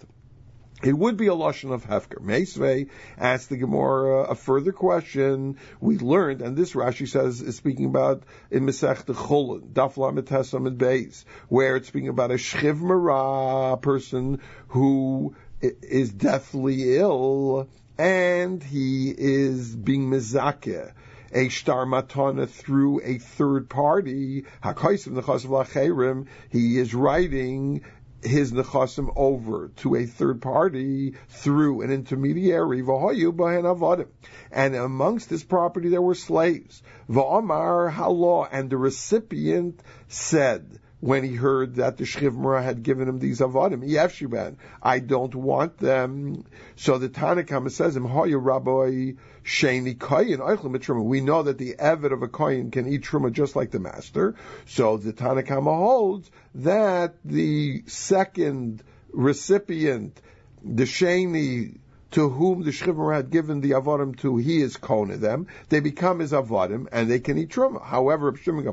It would be a lashon of hefker. Meisvei asked the Gemara a further question. We learned, and this Rashi says is speaking about in Masechta Chulin, Daf Lamed Tesam and Beis, where it's speaking about a shchiv mara person who is deathly ill and he is being mezakeh a shtar matana through a third party. Hakaisim nechasav lacherim. He is writing his nechasim over to a third party through an intermediary. V'hoyu b'hen avodim. And amongst this property there were slaves. V'amar halaw, and the recipient said, when he heard that the Shchiv Mara had given him these avodim, Yefshiban, I don't want them. So the Tanakhama says, Hoya Rabbi Sheni Koyin Eichel Mitruma. We know that the Eved of a Koyin can eat Truma just like the master. So the Tanakhama holds that the second recipient, the Sheni, to whom the Shchiv had given the avodim to, he is kona them. They become his avodim, and they can eat truma. However,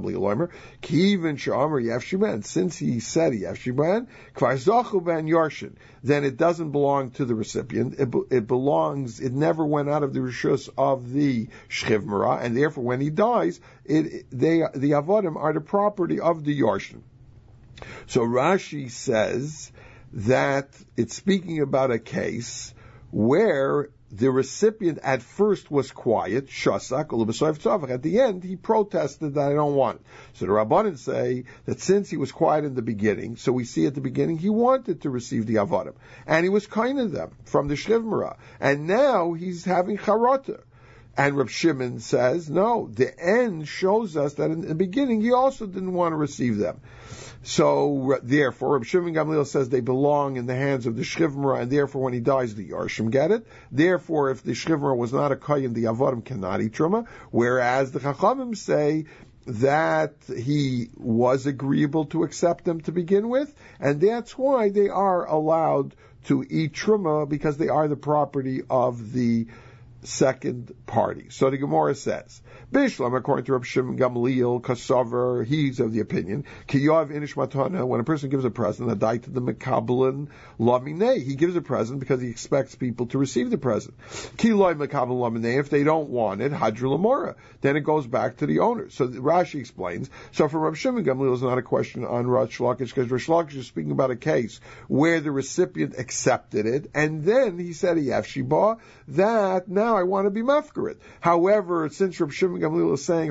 kivin she'amar yefshiban, since he said yefshiban, kvar zachu ben yarshin, then it doesn't belong to the recipient. It, it belongs. It never went out of the rishus of the Shchiv, and therefore, when he dies, it they the avodim are the property of the yarshin. So Rashi says that it's speaking about a case where the recipient at first was quiet, shasak, tzavach. At the end, he protested that I don't want it. So the Rabbanan say that since he was quiet in the beginning, so we see at the beginning he wanted to receive the avodim, and he was kind of them from the Shrivmara, and now he's having charata. And Reb Shimon says, no, the end shows us that in the beginning he also didn't want to receive them. So, therefore, Reb Shimon Gamliel says they belong in the hands of the Shrivmara, and therefore when he dies, the Yarshim get it. Therefore, if the Shrivmara was not a Kayin, the Avodim cannot eat Truma, whereas the Chachamim say that he was agreeable to accept them to begin with, and that's why they are allowed to eat Truma, because they are the property of the second party. So the Gemara says, Bishlam, according to Reb Shimon Gamliel, Kasaver, he's of the opinion, Ki Yav Inish Matana, when a person gives a present, a die to the Mekabelin Laminei, he gives a present because he expects people to receive the present. Ki Loi Mekabelin Laminei, if they don't want it, Hadru Lamora, then it goes back to the owner. So Rashi explains, so for Reb Shimon Gamliel, it's not a question on Rosh Lakish, because Rosh Lakish is speaking about a case where the recipient accepted it, and then he said, Yav Shibah, that now I want to be mafkarit. However, since Reb Shimon Gamliel is saying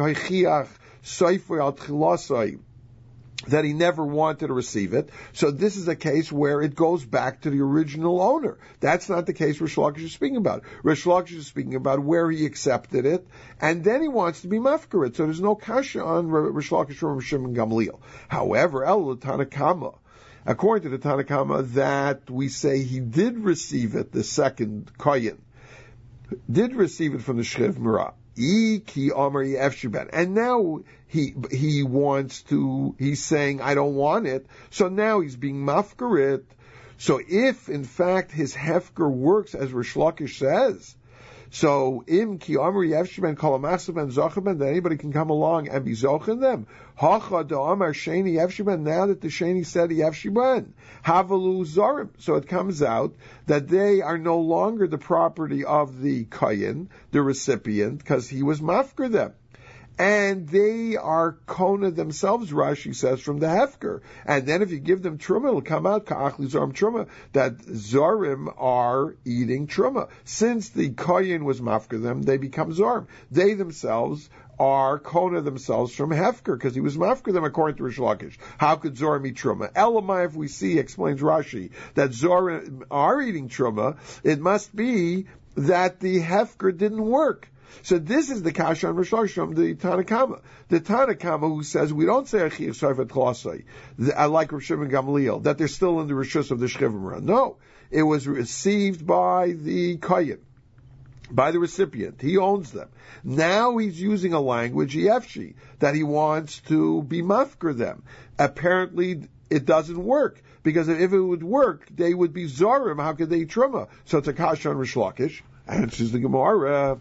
that he never wanted to receive it, so this is a case where it goes back to the original owner. That's not the case Rish Lakish is speaking about. Rish Lakish is speaking about where he accepted it, and then he wants to be mafkarit. So there's no kasha on Rish Lakish or Reb Shimon Gamliel. However, El Tanakama, according to the Tanakama, that we say he did receive it, the second koyin, did receive it from the Shriv Mara. And now he he wants to, he's saying, I don't want it. So now he's being mafkarit. So if, in fact, his hefker works as Rish Lakish says, so im ki amri yevshiben kolamasben zochaben, that anybody can come along and be zochen them. Hacha da amar sheni yevshiben, now that the sheni said yevshiben havalu zarim. So it comes out that they are no longer the property of the kayin, the recipient, because he was mafker them. And they are kona themselves, Rashi says, from the hefker. And then if you give them truma, it'll come out ka'achli zorim truma, that zorim are eating truma. Since the koyin was mafker them, they become zorim. They themselves are kona themselves from hefker, because he was mafker them according to Rish Lakish. How could zorim eat truma? Elamai, if we see, explains Rashi, that zorim are eating truma, it must be that the hefker didn't work. So this is the kasha on Rish Lakish from the Tanakama. The Tanakama who says we don't say Achiyah Soifet Chlasai, I like Rav Shimon Gamliel, that they're still in the Rishus of the Shchivimra. No, it was received by the Kayin, by the recipient. He owns them. Now he's using a language, Yefshi, that he wants to be mafker them. Apparently it doesn't work, because if it would work, they would be Zorim. How could they eat Truma? So it's a kasha on Rish Lakish. Answers the Gemara.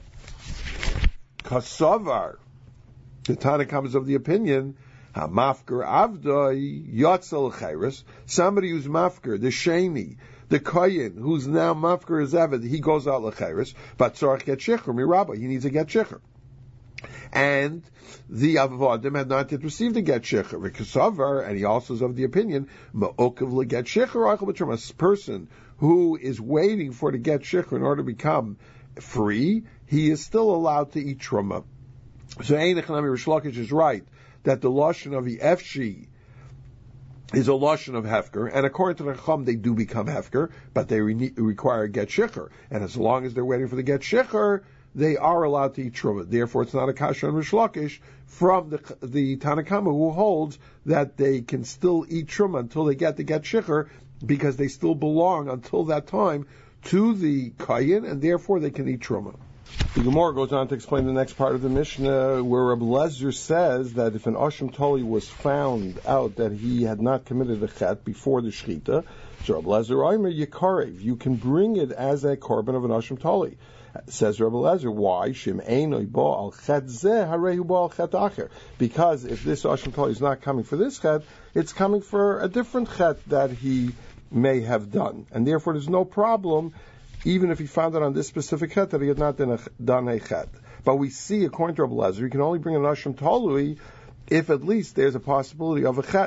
Kasavar, the Tanakh is of the opinion, Hamafker Avdoi Yotzel Chayris, somebody who's mafker, the Sheni, the Koyin, who's now mafker is Eved, he goes out Lechayris, but Tzorach get Shechur, Mirabah, he needs a get Shechur. And the Avodim had not yet received a get Shechur, Kasavar, and he also is of the opinion, Ma'okav le get Shechur, a person who is waiting for the get Shechur in order to become free, he is still allowed to eat truma. So Einach Nami Rish Lakish is right that the lashon of the Efshi is a lashon of hefker, and according to the Chacham they do become hefker, but they re- require a get shicher, and as long as they're waiting for the get shicher, they are allowed to eat truma. Therefore, it's not a kasha on Rish Lakish from the the Tanakama who holds that they can still eat truma until they get the get shicher, because they still belong until that time to the kayin, and therefore they can eat truma. The Gemara goes on to explain the next part of the Mishnah, where Reb Lezer says that if an Asham Toli was found out that he had not committed a chet before the Shechita, so Reb Lezer, Omer Yikarev, you can bring it as a korban of an Asham Toli. Says Reb Lezer, why? Shim'einoi ba al chet zeh harehu ba al chet acher. Because if this Asham Toli is not coming for this chet, it's coming for a different chet that he may have done. And therefore there's no problem, even if he found it on this specific chet, that he had not done a, done a chet. But we see, according to Reb Lezer, you can only bring an Asham Tolui if at least there's a possibility of a chet.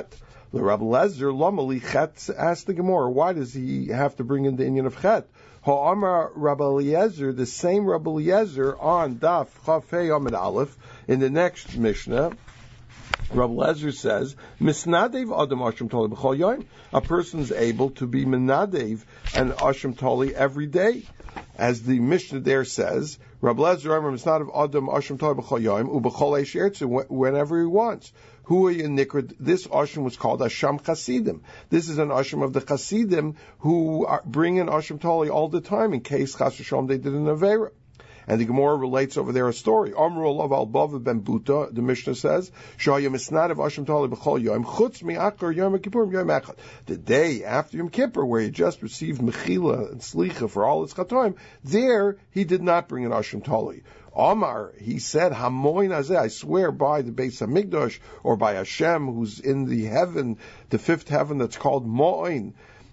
The Rabbi Lezer Lomali Chet asked the Gemara, why does he have to bring in the Indian of Chet? Ha'amar Rabbi Eliezer, the same Rabbi Eliezer on Daf Chafei Amid Aleph in the next Mishnah. Rabbi Lezer says, Misnadev Adam Asham Toli B'chol Yom. A person's able to be Menadev and Asham Toli every day. As the Mishnah there says, Rabbi Lezer Amar Misnadev Adam Asham Toli B'chol Yom U'B'chol Eish Eretz, whenever he wants. Who Nikrid? This Asham was called Asham Chasidim. This is an Asham of the Chasidim who are, bring in Asham Toli all the time in case Chas v'Shalom they did an Avera. And the Gemara relates over there a story. Amru Olav al Bava ben Buta, the Mishnah says, Shayim Isnad of Asham Tali B'chol Yom Chutz mi'akar Yom Kippurim Yom Echad. The day after Yom Kippur, where he just received Mechila and Slicha for all his Chatoim, there he did not bring an Asham Tali. Omar, he said, Hamoin Azeh, I swear by the Beis Hamikdash, or by Hashem, who's in the heaven, the fifth heaven that's called Mo'in.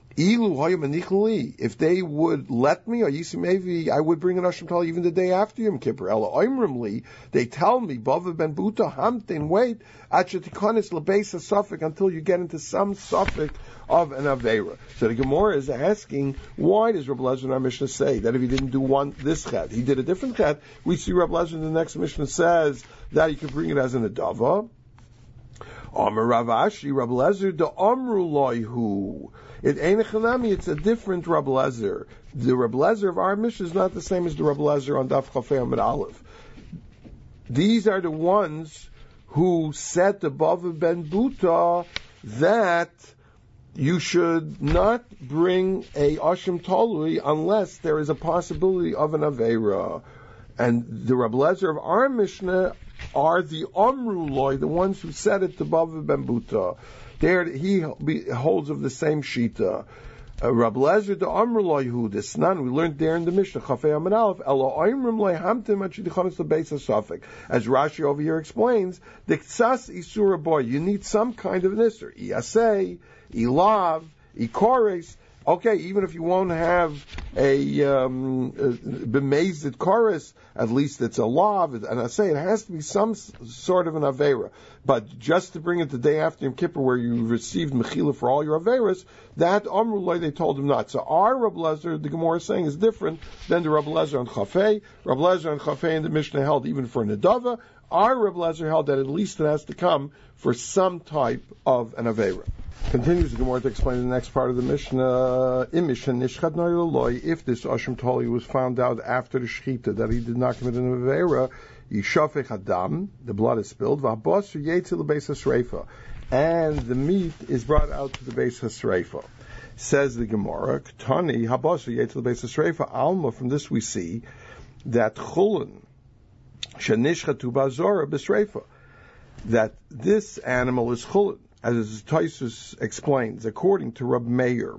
If they would let me, or Yisimevi, I would bring an Asham Tali even the day after Yom Kippur. Ela Oimrimli, they tell me, Bava ben Buta, Hamtin, wait, Achetikonis Lebeis HaSafik, until you get into some Safik of an Aveira. So the Gemara is asking, why does Rabbi Lezer in our Mishnah say that if he didn't do one, this chet, he did a different chet? We see Rabbi Lezer in the next Mishnah says that he could bring it as an Adava. Amar Rav Ashi, Rabbi Lezer, the Amru Loihu. It ain't a Chanami, it's a different Rabbi Lezer. The Rabbi Lezer of our Mishnah is not the same as the Rabbi Lezer on Daf Chafei Amid Aleph. These are the ones who said to Bava ben Buta that you should not bring a Asham Tolui unless there is a possibility of an Aveira. And the Rabbi Lezer of our Mishnah are the Amru Loi, the ones who said it to Bava ben Buta. There he holds of the same shita. Uh, Rabbi Lezer the Amr Loihu, this none we learned there in the Mishnah Chafei Amid Aleph. Elo Oimrim Loihamtim Achidichonis LeBeis HaSafik. As Rashi over here explains, the Ksas Isura boy, you need some kind of an Isur. Iyasei, Ilav, Ikores. Okay, even if you won't have a um, bemazed chorus, at least it's a lav, and I say it has to be some s- sort of an avera. But just to bring it the day after Yom Kippur, where you received mechila for all your averas, that Amrullah they told him not. So our Rabbi Lezer, the Gemara is saying, is different than the Rabbi Lezer on Chafei. Rabbi Lezer on Chafei in the Mishnah held even for Nedava. Our Rabbi Lezer held that at least it has to come for some type of an avera. Continues the Gemara to explain the next part of the Mishnah. If this Asham Toli was found out after the Shechita that he did not commit an Avera, Yishafech Hadam, the blood is spilled, V'habos Yetzi L'Beis HaSreifa, and the meat is brought out to the Beis HaSreifa. Says the Gemara, Ktani Habos Yetzi L'Beis HaSreifa, Alma, from this we see that Chulin, Shenishchatu B'Azora B'Sreifa, that this animal is Chulin. As Taisus explains, according to Rab Meir,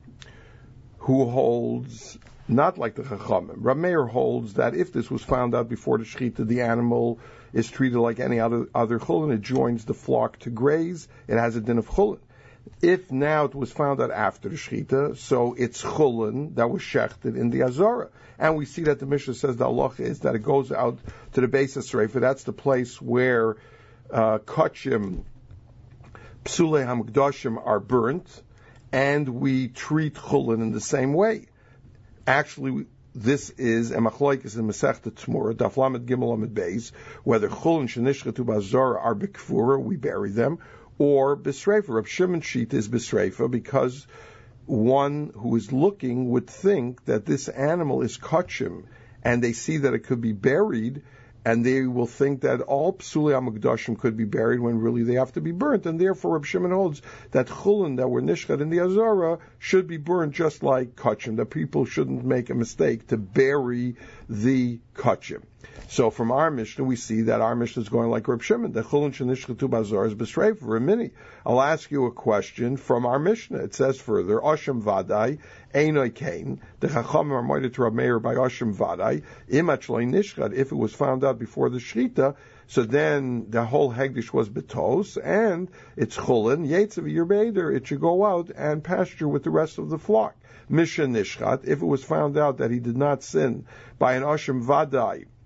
who holds not like the Chachamim, Rab Meir holds that if this was found out before the Shechita, the animal is treated like any other other chulin. It joins the flock to graze. It has a din of chulin. If now it was found out after the Shechita, so it's chulin that was shechted in the Azara. And we see that the Mishnah says the halacha is that it goes out to the Beis HaSreifa. That's the place where uh, kachim, Psulei HaMikdashim are burnt, and we treat chulin in the same way. Actually, this is a machlokes in Masechta Tzmura, Daf Lamed Gimel Amid Beis, whether chulin shenishchatu b'azara are b'kfura, we bury them, or b'sreifa. Reb Shimon Shita is b'sreifa because one who is looking would think that this animal is kachim, and they see that it could be buried, and they will think that all Psulei HaMikdashim could be buried when really they have to be burnt, and therefore Reb Shimon holds that chulin that were nishchat in the Azara should be burnt just like kachim, that people shouldn't make a mistake to bury the kachim. So from our Mishnah, we see that our Mishnah is going like Reb Shimon, that chulin shenishchatu b'azara is b'sreif for a mini. I'll ask you a question from our Mishnah. It says further, Asham Vadai, Einoi Kain, the Chachamim are moided to Rab Meir by Asham Vadai, Imach Loi Nishchad, if it was found out before the Shrita, so then the whole Hegdish was betos, and it's chulin, Yetzav Yerbeder, it should go out and pasture with the rest of the flock. Misha Nishchat, if it was found out that he did not sin by an Asham Vadai,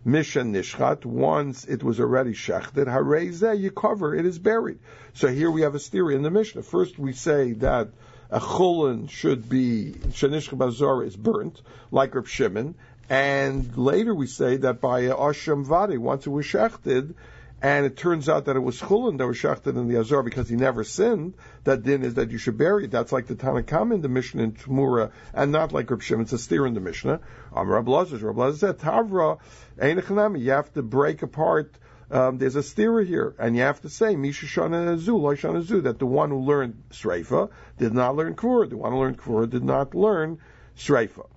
Mishan Nishchat, once it was already shechted, Harezeh, you cover, it is buried. So here we have a theory in the Mishnah. First we say that a chulin should be, Shanishcha Bazara is burnt, like Reb Shimon, and later we say that by a Asham Vadi, once it was shechted, and it turns out that it was chulin that was shechted in the Azor because he never sinned, that din is that you should bury it. That's like the Tanakam in the Mishnah in Tmura, and not like Reb Shimon. It's a steer in the Mishnah. Am Rab Lazar, Rab Lazar said, Tavra, Ein Echanami, you have to break apart, um, there's a steer here, and you have to say, Misha Shana Zu, Lo Shana Zu, that the one who learned Sreifa did not learn Kvura, the one who learned Kvura did not learn Sreifa.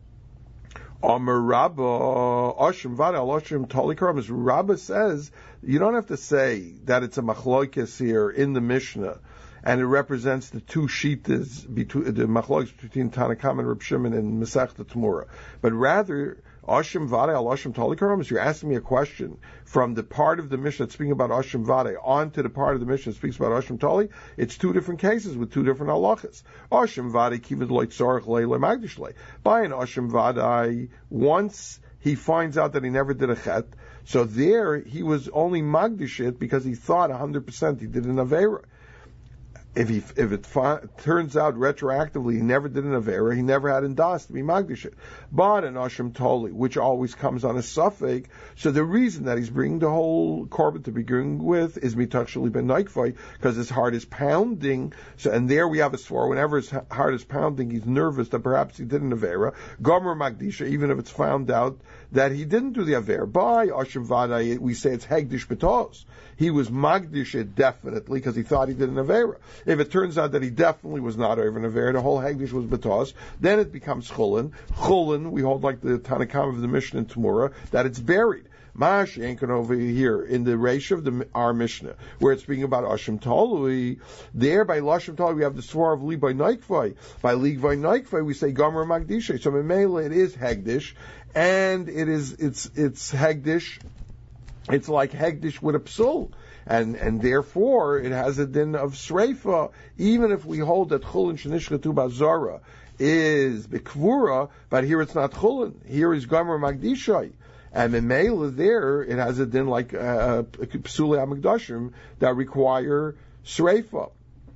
Amar Rabba, Ashim Vada, Ashim Tali Karamas. Rabba says, you don't have to say that it's a machloikis here in the Mishnah, and it represents the two shitas, between the machloikis between Tanakam and Reb Shimon and Masechta Tmura. But rather, Ashim Vada, Ashim Tali Karamas, you're asking me a question from the part of the Mishnah that's speaking about Ashim Vada onto the part of the Mishnah that speaks about Ashim Tali. It's two different cases with two different halachas. Ashim Vada, kivad loy tzarech leile magdish le. By an Ashim Vada, once he finds out that he never did a chet, so there he was only magdish it because he thought one hundred percent he did an avera. If he, if it fi- turns out retroactively he never did an avera, he never had in das to be magdish it. But an asham toli, which always comes on a suffix, so the reason that he's bringing the whole korban to begin with is mitachshali ben naikvai, because his heart is pounding. So, and there we have a swore. Whenever his heart is pounding, he's nervous that perhaps he did an avera. Gomer magdisha, even if it's found out that he didn't do the avera. By asham vada, we say it's hegdish betos. He was magdish it definitely because he thought he did an avera. If it turns out that he definitely was not over an avera, the whole hegdish was betos, then it becomes chulin. Chulin, we hold like the Tanakam of the Mishnah in Tmura, that it's buried. Mash Yankin over here in the ratio of the our Mishnah, where it's speaking about Ashim Talui, there by Lashim Talui we have the swar of Li by Naikvai. By Li by Naikvai we say Gomer Magdisha. So Memela it is hegdish, and it is it's it's hegdish. It's like hegdish with a psul, and and therefore it has a din of sreifa. Even if we hold that chulin shenishchatu bazara is bekvura, but here it's not chulin. Here is gomer magdishai, and in Mela there it has a din like uh, psuli amigdashim that require sreifa.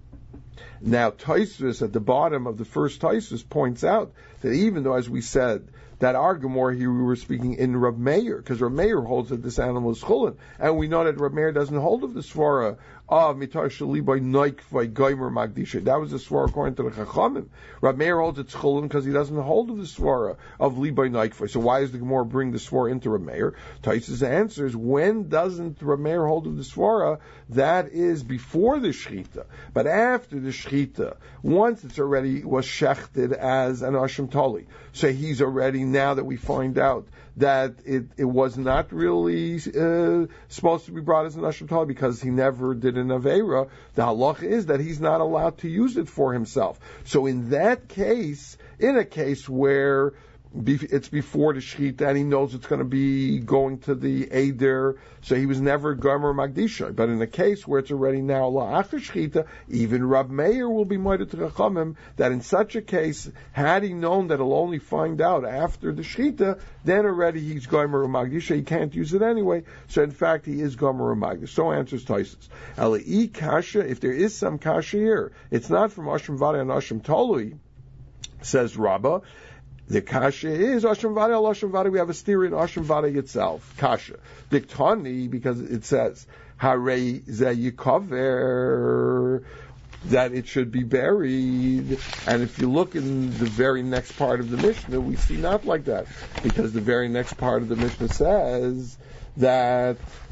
Now Tosfos at the bottom of the first Tosfos points out that even though, as we said, that our Gemara here we were speaking in Rab Meir, because Rab Meir holds that this animal is chulin, and we know that Rab Meir doesn't hold of the svara of mitar shali by noik by goimer magdisha. That was the svara according to the Chachamim. Rab Meir holds it's chulin because he doesn't hold of the svara of li by noik. So why does the Gemara bring the svara into Rab Meir? Taisa's answer is, when doesn't Rab Meir hold of the svara? That is before the shechita, but after the shechita, once it's already was shechted as an asham tali, so he's already, now that we find out that it, it was not really uh, supposed to be brought as an asham tali because he never did an avera, the halacha is that he's not allowed to use it for himself. So in that case, in a case where it's before the shechita and he knows it's going to be going to the Eider, so he was never gomer magdisha. But in a case where it's already now la'achar shechita, even Rab Meir will be moeded to Chachamim that in such a case, had he known that he'll only find out after the shechita, then already he's gomer magdisha. He can't use it anyway. So in fact, he is gomer magdisha. So answers Tosfos. Elai kasha, if there is some kasha here, it's not from Ashim Vada and Ashim Tolui, says Rabbah. The kasha is Asham Vada, al Asham Vada. We have a steer in Asham Vada itself. Kasha. Diktani, because it says, Hare ze yikaver, that it should be buried. And if you look in the very next part of the Mishnah, we see not like that. Because the very next part of the Mishnah says that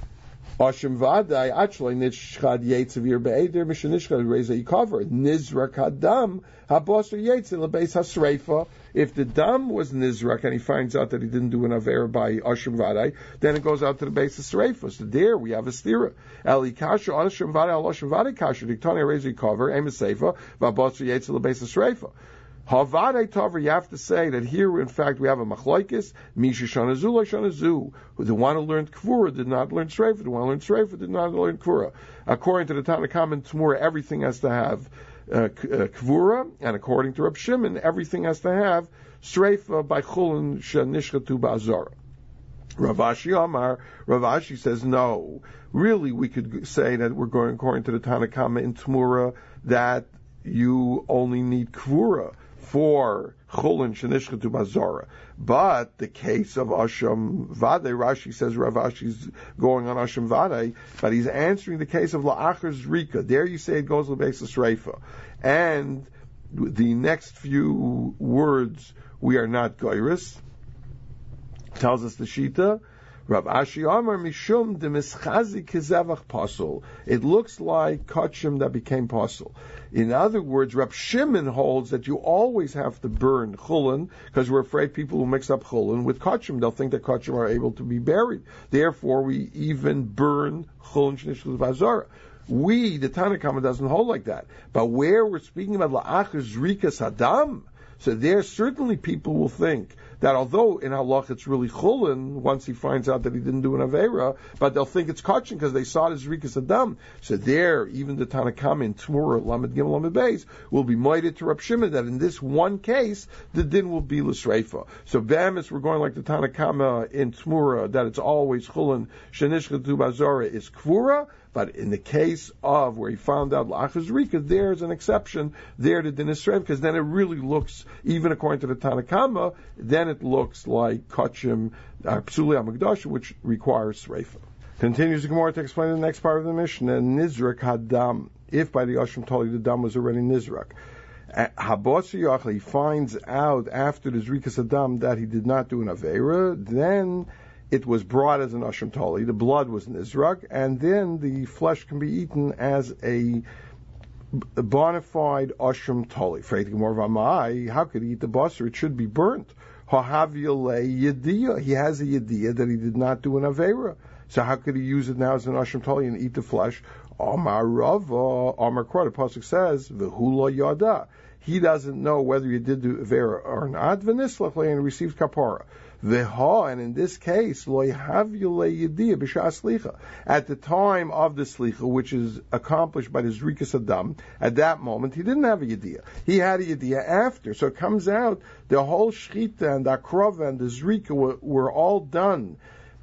Asham Vadai, actually, Nishchad Yetzavir Be'eder, Mishanishchad Reza Yikaver, Nizrak Hadam, Habosar Yetzil, Beis HaSreifa. If the dam was Nizrak and he finds out that he didn't do an Avera by Asham Vadai, then it goes out to the base of Sreifa. So there we have a stira. Eli Kasha, Asham Vadai, Al Asham Vadai Kasha, Diktani Reza Yikaver, Emes Seifa, Habosar Yetzil, Beis HaSreifa. Havadei Taver, you have to say that here, in fact, we have a machlokes, Misha Shanazu, like Shanazu. The one who learned Kvura did not learn Sreifa. The one who learned Sreifa did not learn Kvura. According to the Tanakam and Tmura, everything has to have uh, uh, Kvura, and according to Reb Shimon, everything has to have Sreifa by Chulin Shanishchatu Ba'azara. Rav Ashi Amar, Rav Ashi says, no, really we could say that we're going according to the Tanna Kama in Tmura that you only need Kvura for Chulin Shenishchatu Bazara. But the case of Asham Vade, Rashi says Rav Ashi's going on Asham Vade, but he's answering the case of La'achar Zrika. There you say it goes L'Beis Reifa. And the next few words, we are not Goyrus, tells us the Shita, Rav Ashi Amar Mishum de Mischazi Kizevach Pasul. It looks like Kachim that became Pasul. In other words, Rav Shimon holds that you always have to burn Chulin, because we're afraid people who mix up Chulin with Kachim, they'll think that Kachim are able to be buried. Therefore, we even burn Chulin Shnishchut Vazara. We, the Tanna Kama, doesn't hold like that. But where we're speaking about La'achar Zrikas Adam, so there certainly people will think that although in halach it's really chulin once he finds out that he didn't do an avera, but they'll think it's kachin because they saw it as rikas adam. So there, even the Tanna Kama in Tmura Lamed Gimel Lamed Beis will be moeded to Rab Shimon that in this one case the din will be l'sreifa. So be'emes we're going like the Tanna Kama in Tmura that it's always chulin shenishchatu bazara is kvura. But in the case of where he found out La'achar Zrika, there's an exception. There the din is sreifa, because then it really looks, even according to the Tanna Kama, then it looks like Kachim, uh, Psuli HaMikdash, which requires sreifa. Continues the Gemara to explain the next part of the Mishnah. Nizrak Hadam. If by the Asham Tali the dam was already Nizrak. Habasi Yachli, he finds out after the Zrikas Adam that he did not do an Aveira, then it was brought as an Asham Tali, the blood was Nizrak, and then the flesh can be eaten as a bona fide Asham Tali. How could he eat the basar? It should be burnt. He has a yediyah that he did not do an Aveira. So how could he use it now as an Asham Tali and eat the flesh? Amar Rava, Amar Krah, the pasuk says, V'hu lo yada. He doesn't know whether he did do Aveira or not. V'nislach and received kapara. V'ha, and in this case, lo yhavyu yediyah b'shas slicha. At the time of the slicha, which is accomplished by the Zrikas Adam, at that moment he didn't have a yediyah. He had a yediyah after. So it comes out the whole shchita and the akrova and the zrika were, were all done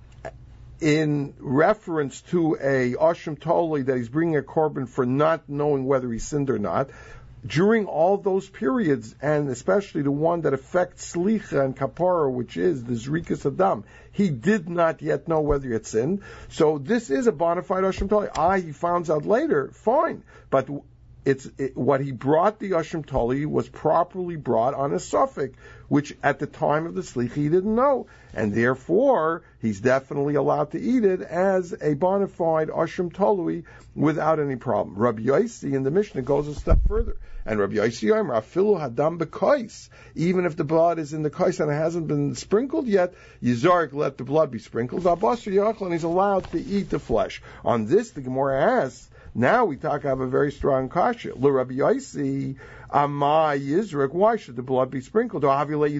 in reference to a Asham Toli that he's bringing a korban for not knowing whether he sinned or not. During all those periods, and especially the one that affects Slicha and Kapara, which is the Zrikas Adam, he did not yet know whether he had sinned. So this is a bona fide Asham Toli. Ah, he found out later, fine. But it's it, what he brought the Asham Toli was properly brought on a suffix, which at the time of the Slicha he didn't know. And therefore, he's definitely allowed to eat it as a bona fide Asham Toli without any problem. Rabbi Yossi in the Mishnah goes a step further. And Rabbi Yossi Yomer, Afilu Hadam B'Kais, even if the blood is in the kais and it hasn't been sprinkled yet, Yizarek let the blood be sprinkled. Abasar Yachal, and he's allowed to eat the flesh. On this, the Gemara asks, now we talk about a very strong kasha. Le Rabbi Yossi, Amai Yizrek, why should the blood be sprinkled? Now he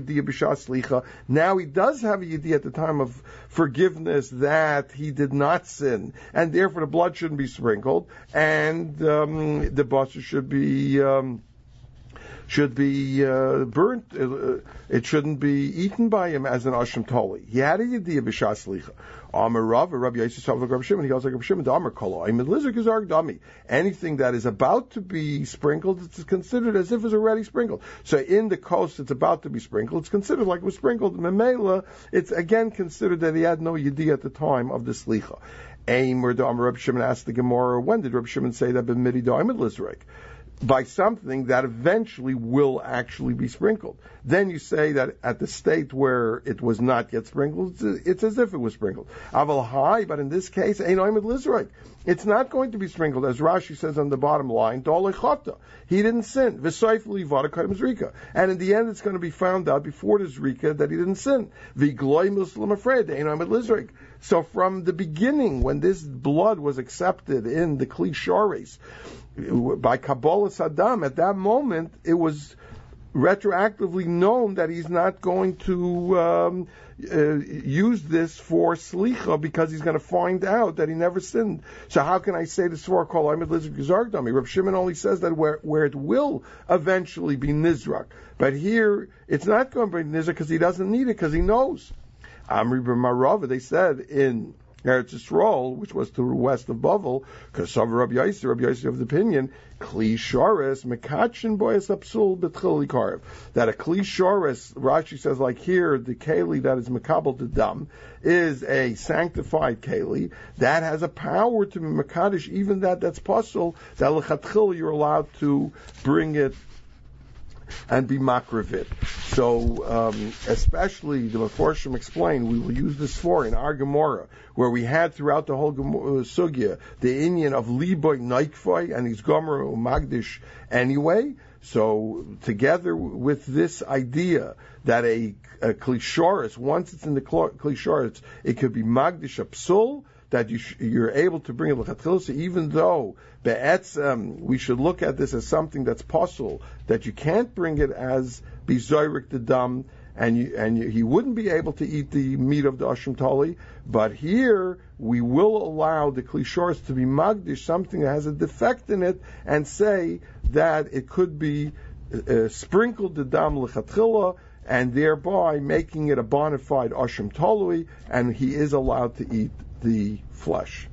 does have a yediyah at the time of forgiveness that he did not sin, and therefore the blood shouldn't be sprinkled, and um, the basar should be um, should be uh, burnt. Uh, it shouldn't be eaten by him as an Asham Toli. He had a yediyah b'shas licha. Amar Rav, Rabbi Yossi like Rabbi Shimon, he goes like Rabbi Shimon, Amar Kolo, I'm Lizard Gizarg Dami. Anything that is about to be sprinkled, it's considered as if it's already sprinkled. So in the coast, it's about to be sprinkled, it's considered like it was sprinkled. Memela, it's again considered that he had no yediyah at the time of the slicha. Aim or Amar Rabbi Shimon asked the Gemara, when did Rabbi Shimon say that b'midi da'imid Lizrek? By something that eventually will actually be sprinkled. Then you say that at the state where it was not yet sprinkled, it's, it's as if it was sprinkled. Aval high, but in this case, it's not going to be sprinkled, as Rashi says on the bottom line, he didn't sin. And in the end, it's going to be found out before the Zrika that he didn't sin. So from the beginning, when this blood was accepted in the Kli Shares, by Kabbalah Saddam, at that moment, it was retroactively known that he's not going to um, uh, use this for slicha because he's going to find out that he never sinned. So how can I say the Svar Kol Aymed Lizrak Gizarg Dami? Reb Shimon only says that where, where it will eventually be Nizrak. But here, it's not going to be Nizrak because he doesn't need it, because he knows. Amri b'Marava, they said in Eretz Yisrael, which was to the west of Bavel, because Rabbi Yossi, Rabbi Yossi of the opinion, Kli Shores Mekachin Boyas Apsul Betchili Karev. That a Kli Shores, Rashi says, like here, the Keli that is Mekabel to Dam, is a sanctified Keli that has a power to be Mekadosh, even that that's possible, that Lechatchil you're allowed to bring it and be makravit. So, um, especially the Meforshim explain, we will use this for in our Gemara, where we had throughout the whole Gemara, uh, Sugya, the Indian of Liboy Naikfoy, and his Gomer Magdish anyway. So, together with this idea that a, a Klishoris, once it's in the Klishoris, it could be Magdish a Psul, that you sh- you're able to bring it l'chatchila, so even though be'etzem, we should look at this as something that's possible, that you can't bring it as bizoyrik the dam, and you, and you, he wouldn't be able to eat the meat of the asham tali, but here we will allow the klishors to be magdish, something that has a defect in it, and say that it could be uh, sprinkled the dam l'chatchila, and thereby making it a bona fide asham talui, and he is allowed to eat the flesh.